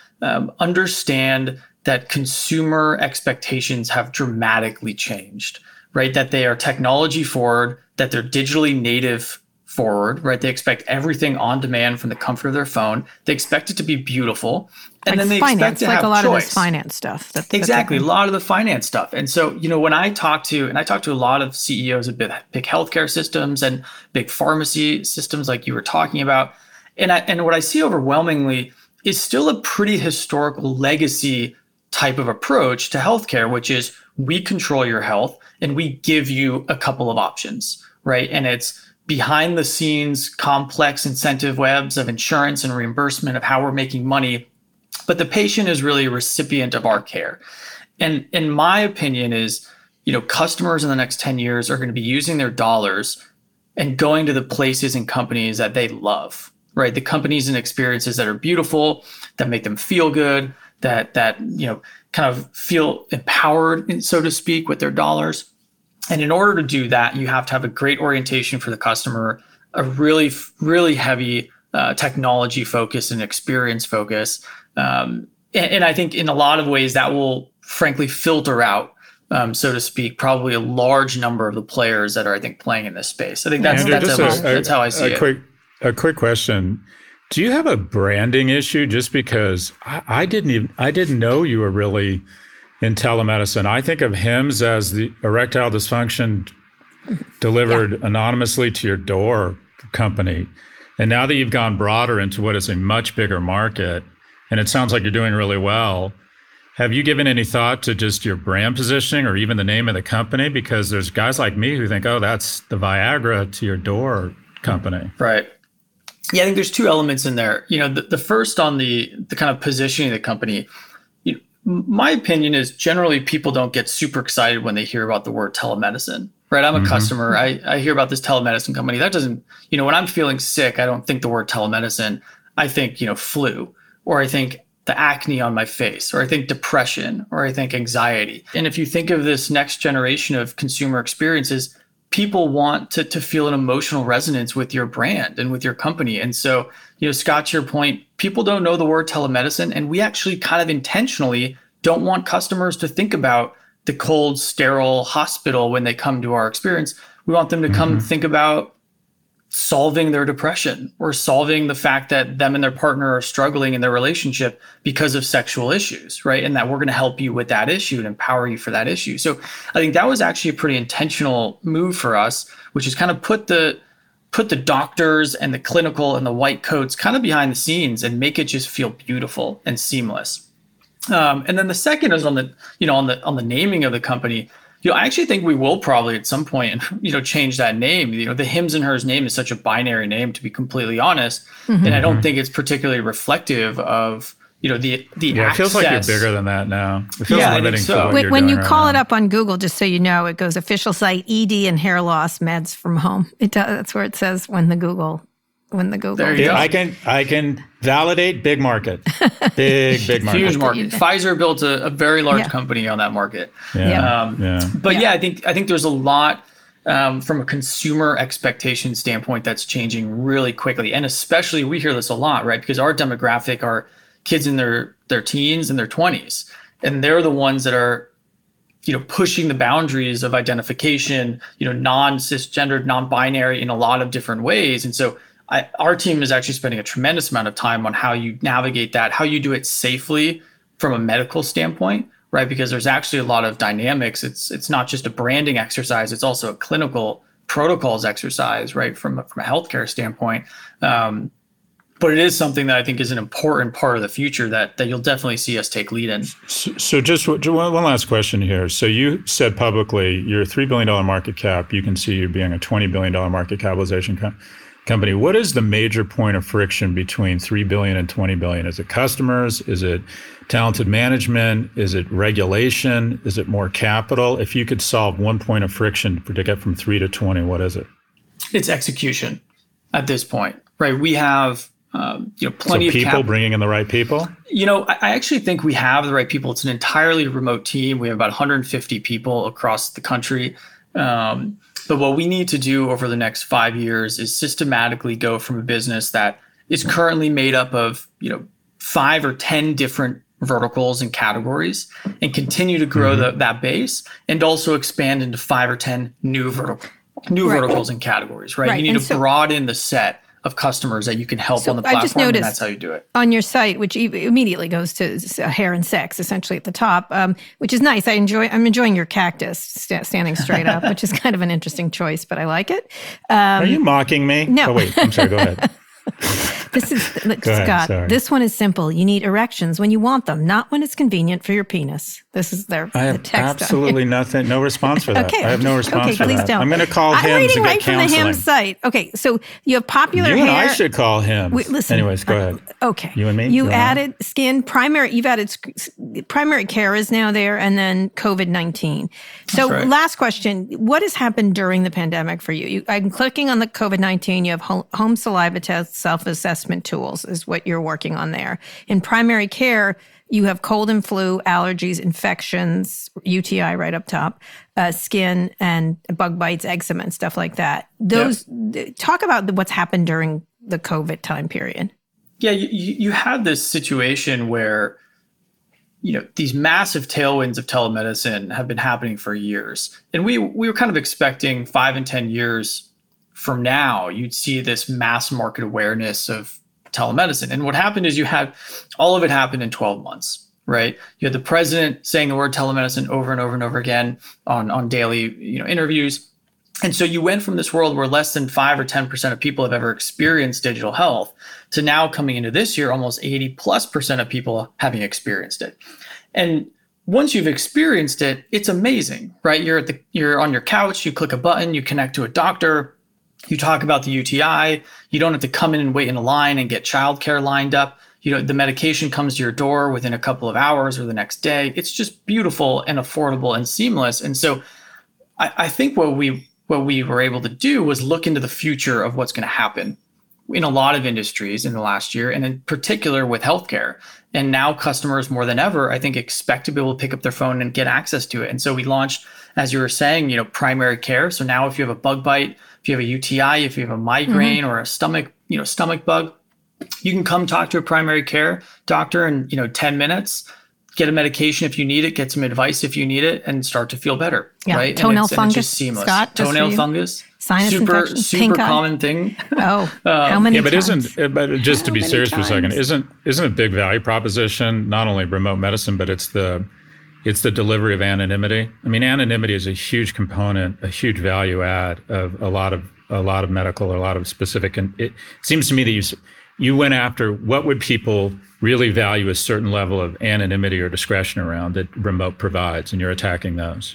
understand that consumer expectations have dramatically changed, right? That they are technology forward, that they're digitally native forward, right? They expect everything on demand from the comfort of their phone. They expect it to be beautiful. And then they expect to have choice. Like a lot of this finance stuff. Exactly. A lot of the finance stuff. And so, when I talk to a lot of CEOs of big healthcare systems and big pharmacy systems like you were talking about, and what I see overwhelmingly is still a pretty historical legacy type of approach to healthcare, which is we control your health and we give you a couple of options, right? And it's behind the scenes, complex incentive webs of insurance and reimbursement of how we're making money. But the patient is really a recipient of our care. And in my opinion is, customers in the next 10 years are going to be using their dollars and going to the places and companies that they love. Right, the companies and experiences that are beautiful, that make them feel good, that kind of feel empowered, so to speak, with their dollars. And in order to do that, you have to have a great orientation for the customer, a really, really heavy technology focus and experience focus. And I think in a lot of ways that will, frankly, filter out, so to speak, probably a large number of the players that are, I think, playing in this space. I think that's how I see it. A quick question. Do you have a branding issue? Just because I didn't know you were really in telemedicine. I think of HIMSS as the erectile dysfunction delivered anonymously to your door company. And now that you've gone broader into what is a much bigger market, and it sounds like you're doing really well, have you given any thought to just your brand positioning or even the name of the company? Because there's guys like me who think, oh, that's the Viagra to your door company. Right. Yeah, I think there's two elements in there. The first on the kind of positioning of the company, my opinion is generally people don't get super excited when they hear about the word telemedicine, right? I'm a customer. I hear about this telemedicine company. That doesn't, when I'm feeling sick, I don't think the word telemedicine. I think, flu, or I think the acne on my face, or I think depression, or I think anxiety. And if you think of this next generation of consumer experiences, people want to feel an emotional resonance with your brand and with your company. And so, Scott, to your point, people don't know the word telemedicine, and we actually kind of intentionally don't want customers to think about the cold, sterile hospital when they come to our experience. We want them to come think about solving their depression or solving the fact that them and their partner are struggling in their relationship because of sexual issues, right? And that we're going to help you with that issue and empower you for that issue. So I think that was actually a pretty intentional move for us, which is kind of put the doctors and the clinical and the white coats kind of behind the scenes and make it just feel beautiful and seamless. And then the second is on the naming of the company. I actually think we will probably at some point, change that name. The Hims and Hers name is such a binary name, to be completely honest, and I don't think it's particularly reflective of the access. It feels like you're bigger than that now. It feels limiting to what you're when doing you right call now. it up on Google, just so you know, it goes official site ED and hair loss meds from home. That's where it says when the Google. There you go. I can validate big market, big market, huge market. Pfizer built a very large company on that market. But I think there's a lot from a consumer expectation standpoint that's changing really quickly, and especially we hear this a lot, right? Because our demographic are kids in their teens and their 20s, and they're the ones that are pushing the boundaries of identification, non-cisgendered, non-binary in a lot of different ways, and so. Our team is actually spending a tremendous amount of time on how you navigate that, how you do it safely from a medical standpoint, right? Because there's actually a lot of dynamics. It's not just a branding exercise; it's also a clinical protocols exercise, right? From a healthcare standpoint. But it is something that I think is an important part of the future that you'll definitely see us take lead in. So just one last question here. So you said publicly you're a $3 billion market cap. You can see you being a $20 billion market capitalization company. What is the major point of friction between $3 billion and $20 billion? Is it customers? Is it talented management? Is it regulation? Is it more capital? If you could solve one point of friction to get from 3 to 20, what is it? It's execution at this point, right? We have plenty of people, bringing in the right people. I actually think we have the right people. It's an entirely remote team. We have about 150 people across the country. But what we need to do over the next 5 years is systematically go from a business that is currently made up of, 5 or 10 different verticals and categories, and continue to grow that base, and also expand into 5 or 10 new verticals and categories, right? You need to broaden the set of customers that you can help on the platform, I just noticed and that's how you do it. On your site, which immediately goes to hair and sex, essentially at the top, which is nice. I'm enjoying your cactus standing straight up, which is kind of an interesting choice, but I like it. Are you mocking me? No. Oh, wait, I'm sorry, go ahead. Scott, this one is simple. You need erections when you want them, not when it's convenient for your penis. This is their I have text absolutely nothing, no response for that. Okay, I have no response for please that. don't. I'm going to call Hims I'm reading and right get from the counseling. Hims site. Okay, so you have popular You hair. and I should call Hims. Listen. Anyways, go ahead. Okay. You and me? You added skin, primary, you've added primary care is now there, and then COVID-19. So last question, what has happened during the pandemic for you? I'm clicking on the COVID-19, you have home saliva test, self-assessment tools is what you're working on there. In primary care, you have cold and flu, allergies, infections, UTI right up top, skin and bug bites, eczema and stuff like that. Talk about what's happened during the COVID time period. Yeah, you had this situation where, these massive tailwinds of telemedicine have been happening for years. And we were kind of expecting 5 and 10 years from now, you'd see this mass market awareness of telemedicine. And what happened is all of it happened in 12 months, right? You had the president saying the word telemedicine over and over and over again on daily, interviews. And so you went from this world where less than 5 or 10% of people have ever experienced digital health to now coming into this year, almost 80+% of people having experienced it. And once you've experienced it, it's amazing, right? You're on your couch, you click a button, you connect to a doctor, you talk about the UTI, you don't have to come in and wait in a line and get childcare lined up. The medication comes to your door within a couple of hours or the next day. It's just beautiful and affordable and seamless. And so I think what we were able to do was look into the future of what's going to happen in a lot of industries in the last year, and in particular with healthcare. And now customers more than ever, I think, expect to be able to pick up their phone and get access to it. And so we launched, as you were saying, primary care. So now if you have a bug bite, if you have a UTI, if you have a migraine or a stomach bug, you can come talk to a primary care doctor in 10 minutes, get a medication if you need it, get some advice if you need it, and start to feel better. Yeah. Right? Toenail fungus, just seamless. Scott, toenail fungus. Sinus super infection, common thing. Oh, how many times? But just to be serious for a second, isn't a big value proposition not only remote medicine, but it's the delivery of anonymity. I mean, anonymity is a huge component, a huge value add of a lot of medical, a lot of specific. And it seems to me that you went after what would people really value a certain level of anonymity or discretion around that remote provides, and you're attacking those.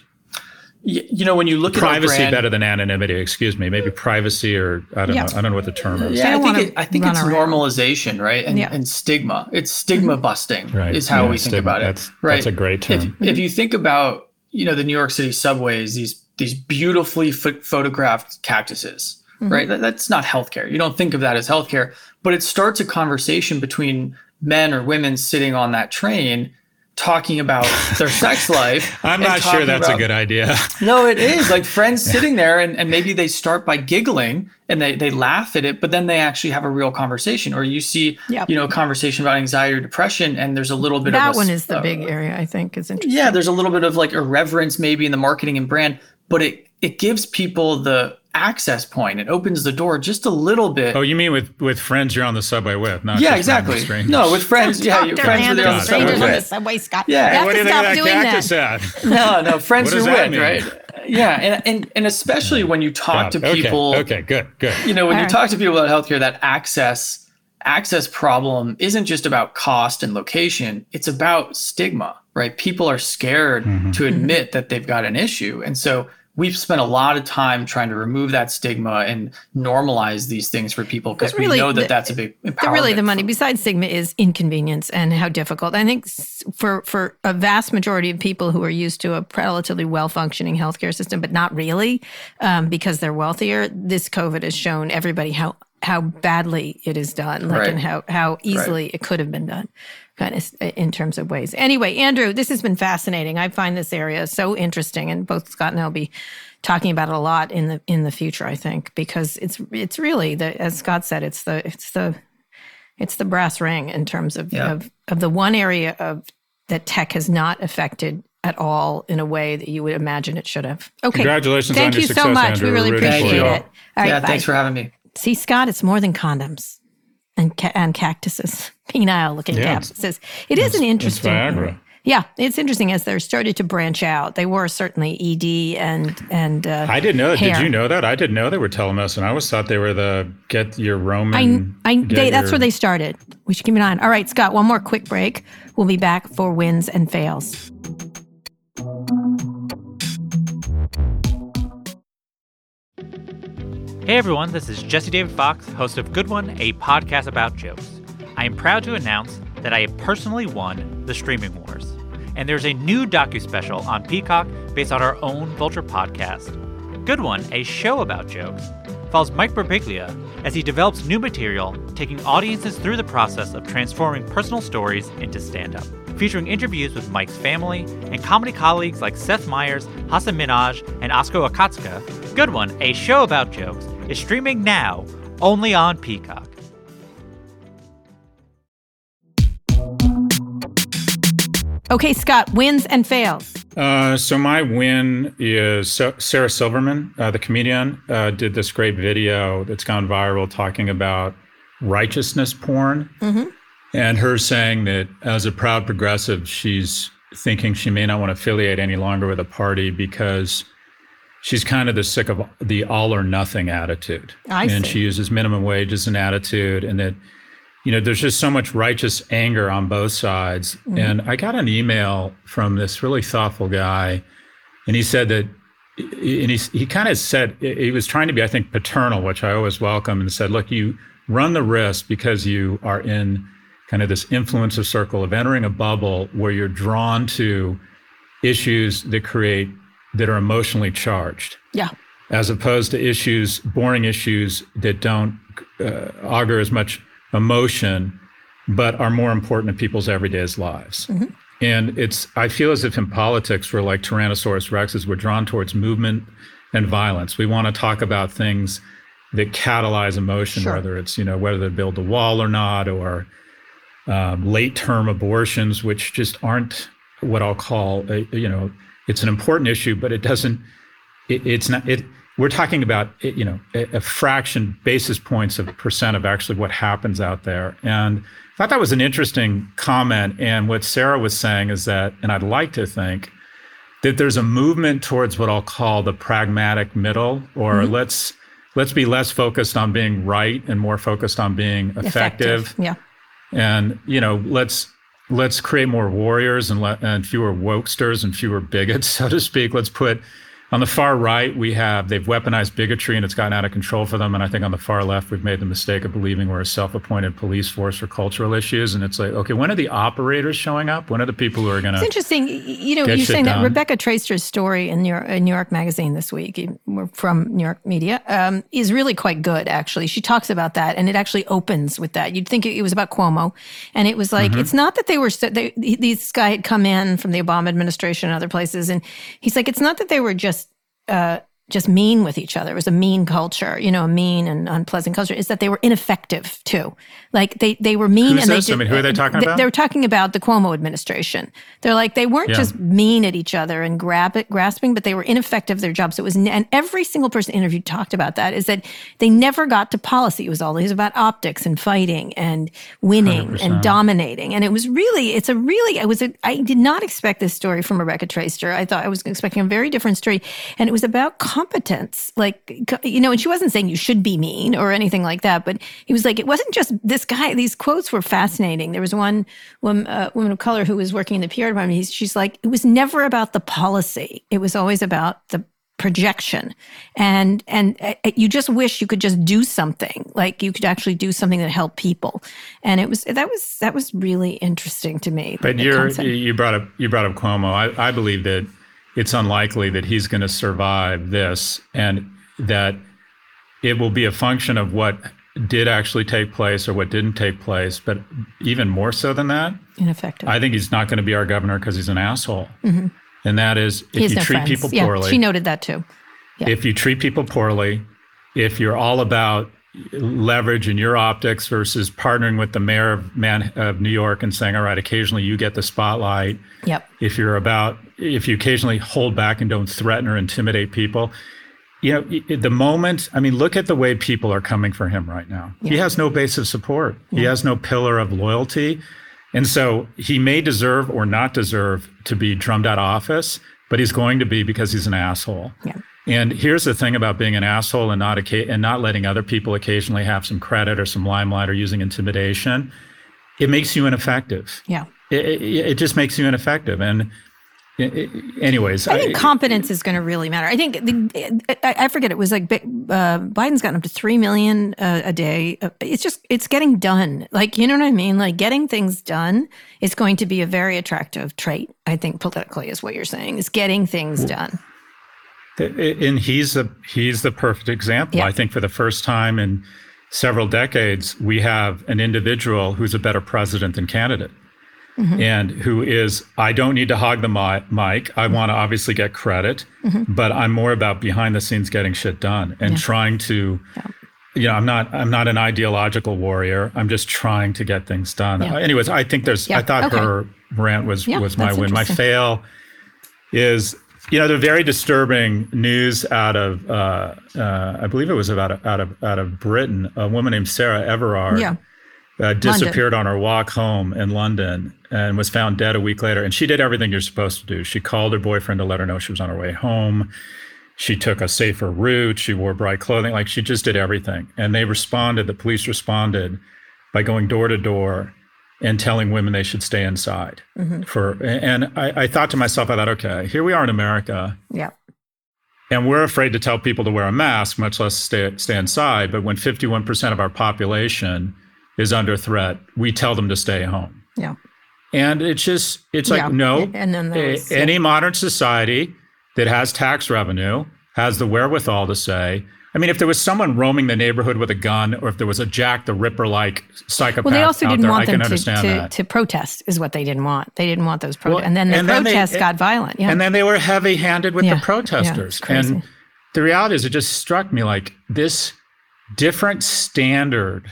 When you look at privacy better than anonymity, excuse me, maybe privacy, or I don't know. I don't know what the term is. Yeah, I think it's normalization, right? And stigma. It's stigma busting is how we think about it. That's a great term. If you think about, the New York City subways, these beautifully photographed cactuses, right? That's not healthcare. You don't think of that as healthcare, but it starts a conversation between men or women sitting on that train talking about their sex life. I'm not sure that's a good idea. No, it is. Like friends sitting there and maybe they start by giggling and they laugh at it, but then they actually have a real conversation. Or you see, a conversation about anxiety or depression, and there's a little bit of that one is the big area, I think, is interesting. Yeah, there's a little bit of like irreverence maybe in the marketing and brand, but it gives people the access point. It opens the door just a little bit. Oh, you mean with friends you're on the subway with? Not just exactly. No, with friends. Yeah, your friends with on the subway. On the subway, Scott. Yeah, what do you think of that cactus ad? No, friends you're with, right? Yeah, and especially when you talk to people. Okay, good. When you talk to people about healthcare, that access problem isn't just about cost and location. It's about stigma, right? People are scared to admit that they've got an issue, and so we've spent a lot of time trying to remove that stigma and normalize these things for people because we know that that's a big empowerment. Really, the money besides stigma is inconvenience and how difficult. I think for a vast majority of people who are used to a relatively well-functioning healthcare system, but not really because they're wealthier, this COVID has shown everybody how badly it is done, and how easily it could have been done. Kind of in terms of ways. Anyway, Andrew, this has been fascinating. I find this area so interesting, and both Scott and I will be talking about it a lot in the future, I think, because it's really as Scott said, it's the brass ring in terms of the one area of that tech has not affected at all in a way that you would imagine it should have. Okay, congratulations on your success, Andrew. Thank you so much. We really appreciate it. All right, thanks for having me. See, Scott, it's more than condoms and cactuses, penile-looking cactuses. It is an interesting. It's Viagra. Yeah, it's interesting as they're started to branch out. They were certainly ED and I didn't know that. Hair. Did you know that? I didn't know they were telemedicine. I always thought they were the get your Roman. That's where they started. We should keep an eye on. All right, Scott, one more quick break. We'll be back for wins and fails. Hey everyone, this is Jesse David Fox, host of Good One, a podcast about jokes. I am proud to announce that I have personally won the Streaming Wars. And there's a new docu-special on Peacock based on our own Vulture podcast. Good One, a show about jokes, follows Mike Birbiglia as he develops new material, taking audiences through the process of transforming personal stories into stand-up. Featuring interviews with Mike's family and comedy colleagues like Seth Meyers, Hasan Minhaj, and Asko Akatsuka, Good One, a show about jokes, is streaming now only on Peacock. Okay, Scott, wins and fails. So my win is Sarah Silverman, the comedian, did this great video that's gone viral talking about righteousness porn. And her saying that as a proud progressive, she's thinking she may not want to affiliate any longer with a party because she's kind of sick of the all or nothing attitude. And she uses minimum wage as an attitude, and that, there's just so much righteous anger on both sides. And I got an email from this really thoughtful guy, and he said that, and he kind of said, he was trying to be, I think, paternal, which I always welcome, and said, look, you run the risk because you are in kind of this influencer circle of entering a bubble where you're drawn to issues that are emotionally charged. Yeah. As opposed to boring issues that don't augur as much emotion, but are more important to people's everyday lives. And I feel as if in politics, we're like Tyrannosaurus Rexes, we're drawn towards movement and violence. We want to talk about things that catalyze emotion, whether it's, whether they build the wall or not, or late-term abortions, which just aren't what I'll call, it's an important issue, but we're talking about, a fraction, basis points of percent of actually what happens out there. And I thought that was an interesting comment. And what Sarah was saying is that, and I'd like to think, that there's a movement towards what I'll call the pragmatic middle, or let's be less focused on being right and more focused on being effective. Yeah. And, let's create more warriors and fewer wokesters and fewer bigots, so to speak. Let's put, on the far right, they've weaponized bigotry and it's gotten out of control for them. And I think on the far left, we've made the mistake of believing we're a self-appointed police force for cultural issues. And it's like, okay, when are the operators showing up? When are the people who are going to It's interesting, you're saying that Rebecca Traister's story in New York Magazine this week, we're from New York media, is really quite good, actually. She talks about that, and it actually opens with that. You'd think it was about Cuomo. And it was like, it's not that this guy had come in from the Obama administration and other places. And he's like, it's not that they were just mean with each other. It was a mean culture, a mean and unpleasant culture. Is that they were ineffective too. Like they were mean. Who are they talking about? They were talking about the Cuomo administration. They're like, they weren't just mean at each other and grasping, but they were ineffective at their jobs. And every single person interviewed talked about that, is that they never got to policy. It was always about optics and fighting and winning 100%. And dominating. And I did not expect this story from Rebecca Traister. I thought I was expecting a very different story. And it was about competence. And she wasn't saying you should be mean or anything like that, but he was like, it wasn't just this guy. These quotes were fascinating. There was one woman of color who was working in the PR department. She's like, it was never about the policy. It was always about the projection. And you just wish you could just do something, like you could actually do something that helped people. And that was really interesting to me. But you brought up Cuomo. I believe that it's unlikely that he's going to survive this, and that it will be a function of what did actually take place or what didn't take place. But even more so than that, ineffective. I think he's not going to be our governor because he's an asshole. And that is, if you treat people poorly. Yeah, she noted that too. Yeah. If you treat people poorly, if you're all about leverage in your optics versus partnering with the mayor of New York and saying, all right, occasionally you get the spotlight. Yep. If you occasionally hold back and don't threaten or intimidate people, the moment, look at the way people are coming for him right now. Yeah. He has no base of support. Yeah. He has no pillar of loyalty. And so he may deserve or not deserve to be drummed out of office, but he's going to be, because he's an asshole. Yeah. And here's the thing about being an asshole and not letting other people occasionally have some credit or some limelight or using intimidation. It makes you ineffective. Yeah. It just makes you ineffective. And anyways, I think competence is going to really matter. I think I forget, it was like Biden's gotten up to 3 million a day. It's getting done. Like, you know what I mean? Like, getting things done is going to be a very attractive trait, I think, politically, is what you're saying, is getting things done. And he's the perfect example. Yeah. I think for the first time in several decades, we have an individual who's a better president than candidate. And who is, I don't need to hog the mic. I want to obviously get credit, but I'm more about behind the scenes getting shit done and trying to, I'm not an ideological warrior. I'm just trying to get things done. Yeah. Anyways, I think I thought her rant was my win. My fail is The very disturbing news out of, I believe it was out of Britain. A woman named Sarah Everard disappeared on her walk home in London and was found dead a week later. And she did everything you're supposed to do. She called her boyfriend to let her know she was on her way home. She took a safer route. She wore bright clothing. Like, she just did everything. And the police responded by going door to door and telling women they should stay inside. And I thought to myself, okay, here we are in America. Yeah. And we're afraid to tell people to wear a mask, much less stay inside. But when 51% of our population is under threat, we tell them to stay home. Yeah. And it's like, no, and then any modern society that has tax revenue has the wherewithal to say, I mean, if there was someone roaming the neighborhood with a gun, or if there was a Jack the Ripper-like psychopath they also didn't want them to protest, is what they didn't want. They didn't want those protests. And then the protests got violent. Yeah. And then they were heavy-handed with the protesters. Yeah, it's crazy. And the reality is, it just struck me like this different standard.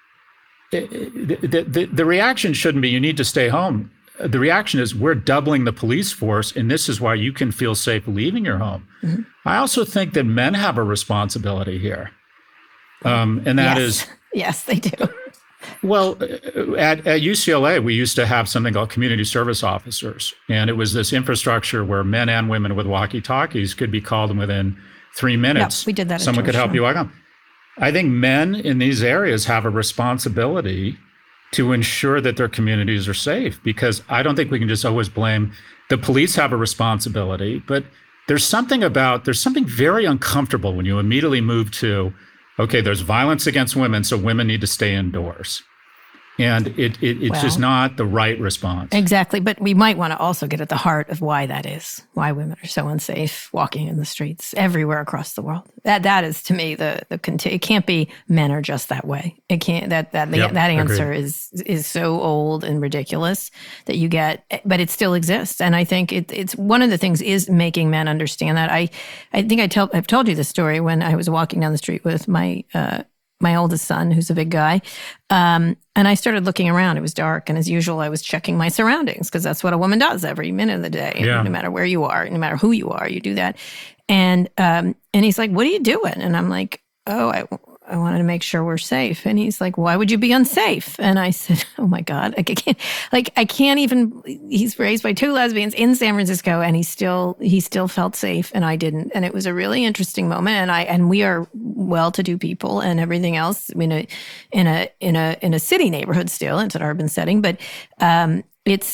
The reaction shouldn't be, you need to stay home. The reaction is, we're doubling the police force, and this is why you can feel safe leaving your home. I also think that men have a responsibility here. And that is... Yes, they do. Well, at UCLA, we used to have something called community service officers. And it was this infrastructure where men and women with walkie-talkies could be called, and within 3 minutes, we did that. Someone could help you walk home. I think men in these areas have a responsibility to ensure that their communities are safe, because I don't think we can just always blame the police. Have a responsibility, but there's something very uncomfortable when you immediately move to, okay, there's violence against women, so women need to stay indoors. And it's just not the right response. Exactly. But we might want to also get at the heart of why that is, why women are so unsafe walking in the streets everywhere across the world. That is, to me, it can't be men are just that way. It can't, that answer is so old and ridiculous that you get, but it still exists. And I think it's one of the things is making men understand that. I think I've told you this story when I was walking down the street with my oldest son, who's a big guy. And I started looking around. It was dark. And as usual, I was checking my surroundings, because that's what a woman does every minute of the day. Yeah. No matter where you are, no matter who you are, you do that. And he's like, what are you doing? And I'm like, I wanted to make sure we're safe. And he's like, why would you be unsafe? And I said, oh my God, I can't even, he's raised by 2 lesbians in San Francisco, and he still felt safe, and I didn't. And it was a really interesting moment. And we are well-to-do people and everything else. I mean, in a city neighborhood still, it's an urban setting, but it's,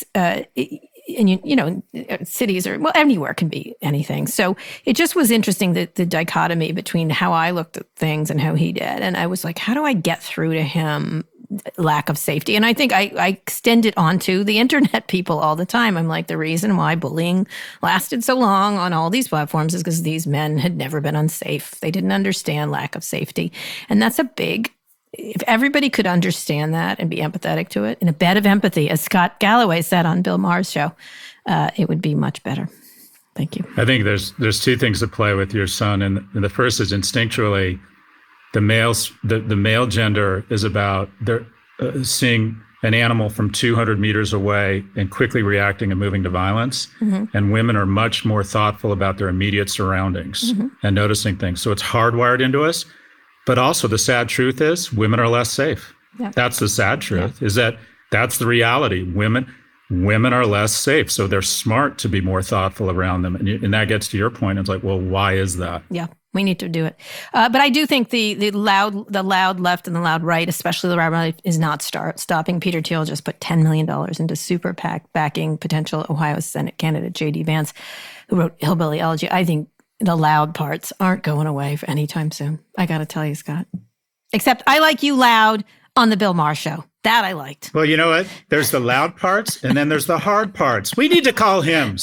and cities are, well, anywhere can be anything. So it just was interesting that the dichotomy between how I looked at things and how he did. And I was like, how do I get through to him lack of safety? And I think I extend it onto the internet people all the time. I'm like, the reason why bullying lasted so long on all these platforms is because these men had never been unsafe. They didn't understand lack of safety. And that's a big, if everybody could understand that and be empathetic to it, in a bed of empathy, as Scott Galloway said on Bill Maher's show, it would be much better. Thank you. I think there's 2 things at play with your son. And the first is, instinctually, the male gender is about seeing an animal from 200 meters away and quickly reacting and moving to violence. Mm-hmm. And women are much more thoughtful about their immediate surroundings and noticing things. So it's hardwired into us. But also, the sad truth is, women are less safe. Yeah. That's the sad truth, is that's the reality. Women are less safe. So they're smart to be more thoughtful around them. And that gets to your point. It's like, well, why is that? Yeah, we need to do it. But I do think the loud left and the loud right, especially the loud right, is not stopping. Peter Thiel just put $10 million into Super PAC backing potential Ohio Senate candidate J.D. Vance, who wrote Hillbilly Elegy. I think the loud parts aren't going away for anytime soon. I got to tell you, Scott. Except I like you loud on the Bill Maher show. That I liked. Well, you know what? There's the loud parts, and then there's the hard parts. We need to call hymns.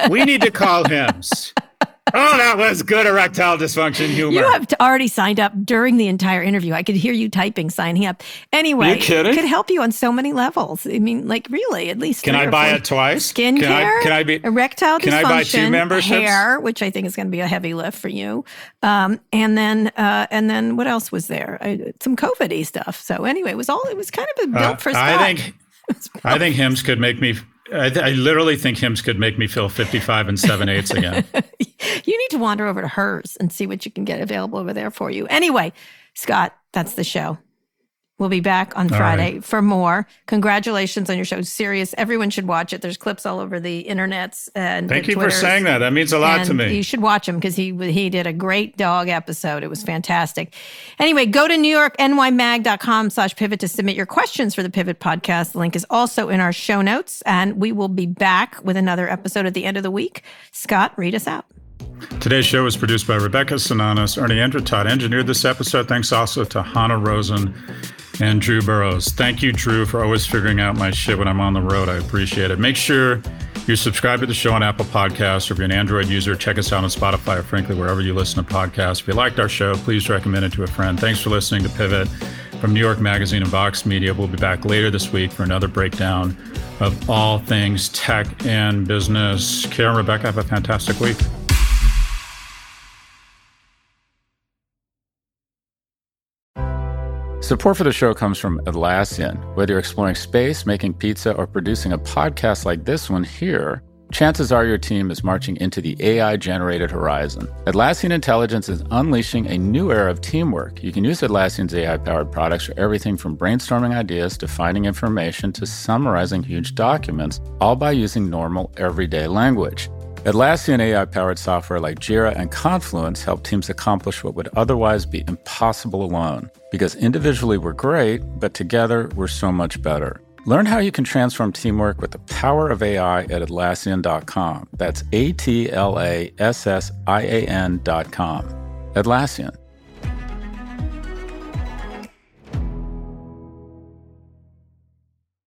Oh, that was good erectile dysfunction humor. You have already signed up during the entire interview. I could hear you typing, signing up. Anyway, are you kidding? It could help you on so many levels. I mean, like really, at least. Can I buy it twice? Skincare, can I be erectile dysfunction? Can I buy 2 memberships? Hair, which I think is going to be a heavy lift for you. And then what else was there? Some COVID-y stuff. So anyway, it was kind of built for Scott. I think hymns could make me I literally think Hims could make me feel 55 and 7/8 again. You need to wander over to hers and see what you can get available over there for you. Anyway, Scott, that's the show. We'll be back on Friday for more. Congratulations on your show. Serious. Everyone should watch it. There's clips all over the internets. And thank you for saying that. That means a lot to me. You should watch him because he did a great dog episode. It was fantastic. Anyway, go to NewYorkNYMag.com/pivot to submit your questions for the Pivot podcast. The link is also in our show notes. And we will be back with another episode at the end of the week. Scott, read us out. Today's show was produced by Rebecca Sananas. Ernie Endretodd engineered this episode. Thanks also to Hannah Rosen and Drew Burrows. Thank you, Drew, for always figuring out my shit when I'm on the road. I appreciate it. Make sure you subscribe to the show on Apple Podcasts, or if you're an Android user, check us out on Spotify, or frankly, wherever you listen to podcasts. If you liked our show, please recommend it to a friend. Thanks for listening to Pivot from New York Magazine and Vox Media. We'll be back later this week for another breakdown of all things tech and business. Kara and Rebecca, have a fantastic week. Support for the show comes from Atlassian. Whether you're exploring space, making pizza, or producing a podcast like this one here, chances are your team is marching into the AI-generated horizon. Atlassian Intelligence is unleashing a new era of teamwork. You can use Atlassian's AI-powered products for everything from brainstorming ideas to finding information to summarizing huge documents, all by using normal, everyday language. Atlassian AI-powered software like Jira and Confluence help teams accomplish what would otherwise be impossible alone. Because individually we're great, but together we're so much better. Learn how you can transform teamwork with the power of AI at Atlassian.com. That's Atlassian.com. Atlassian.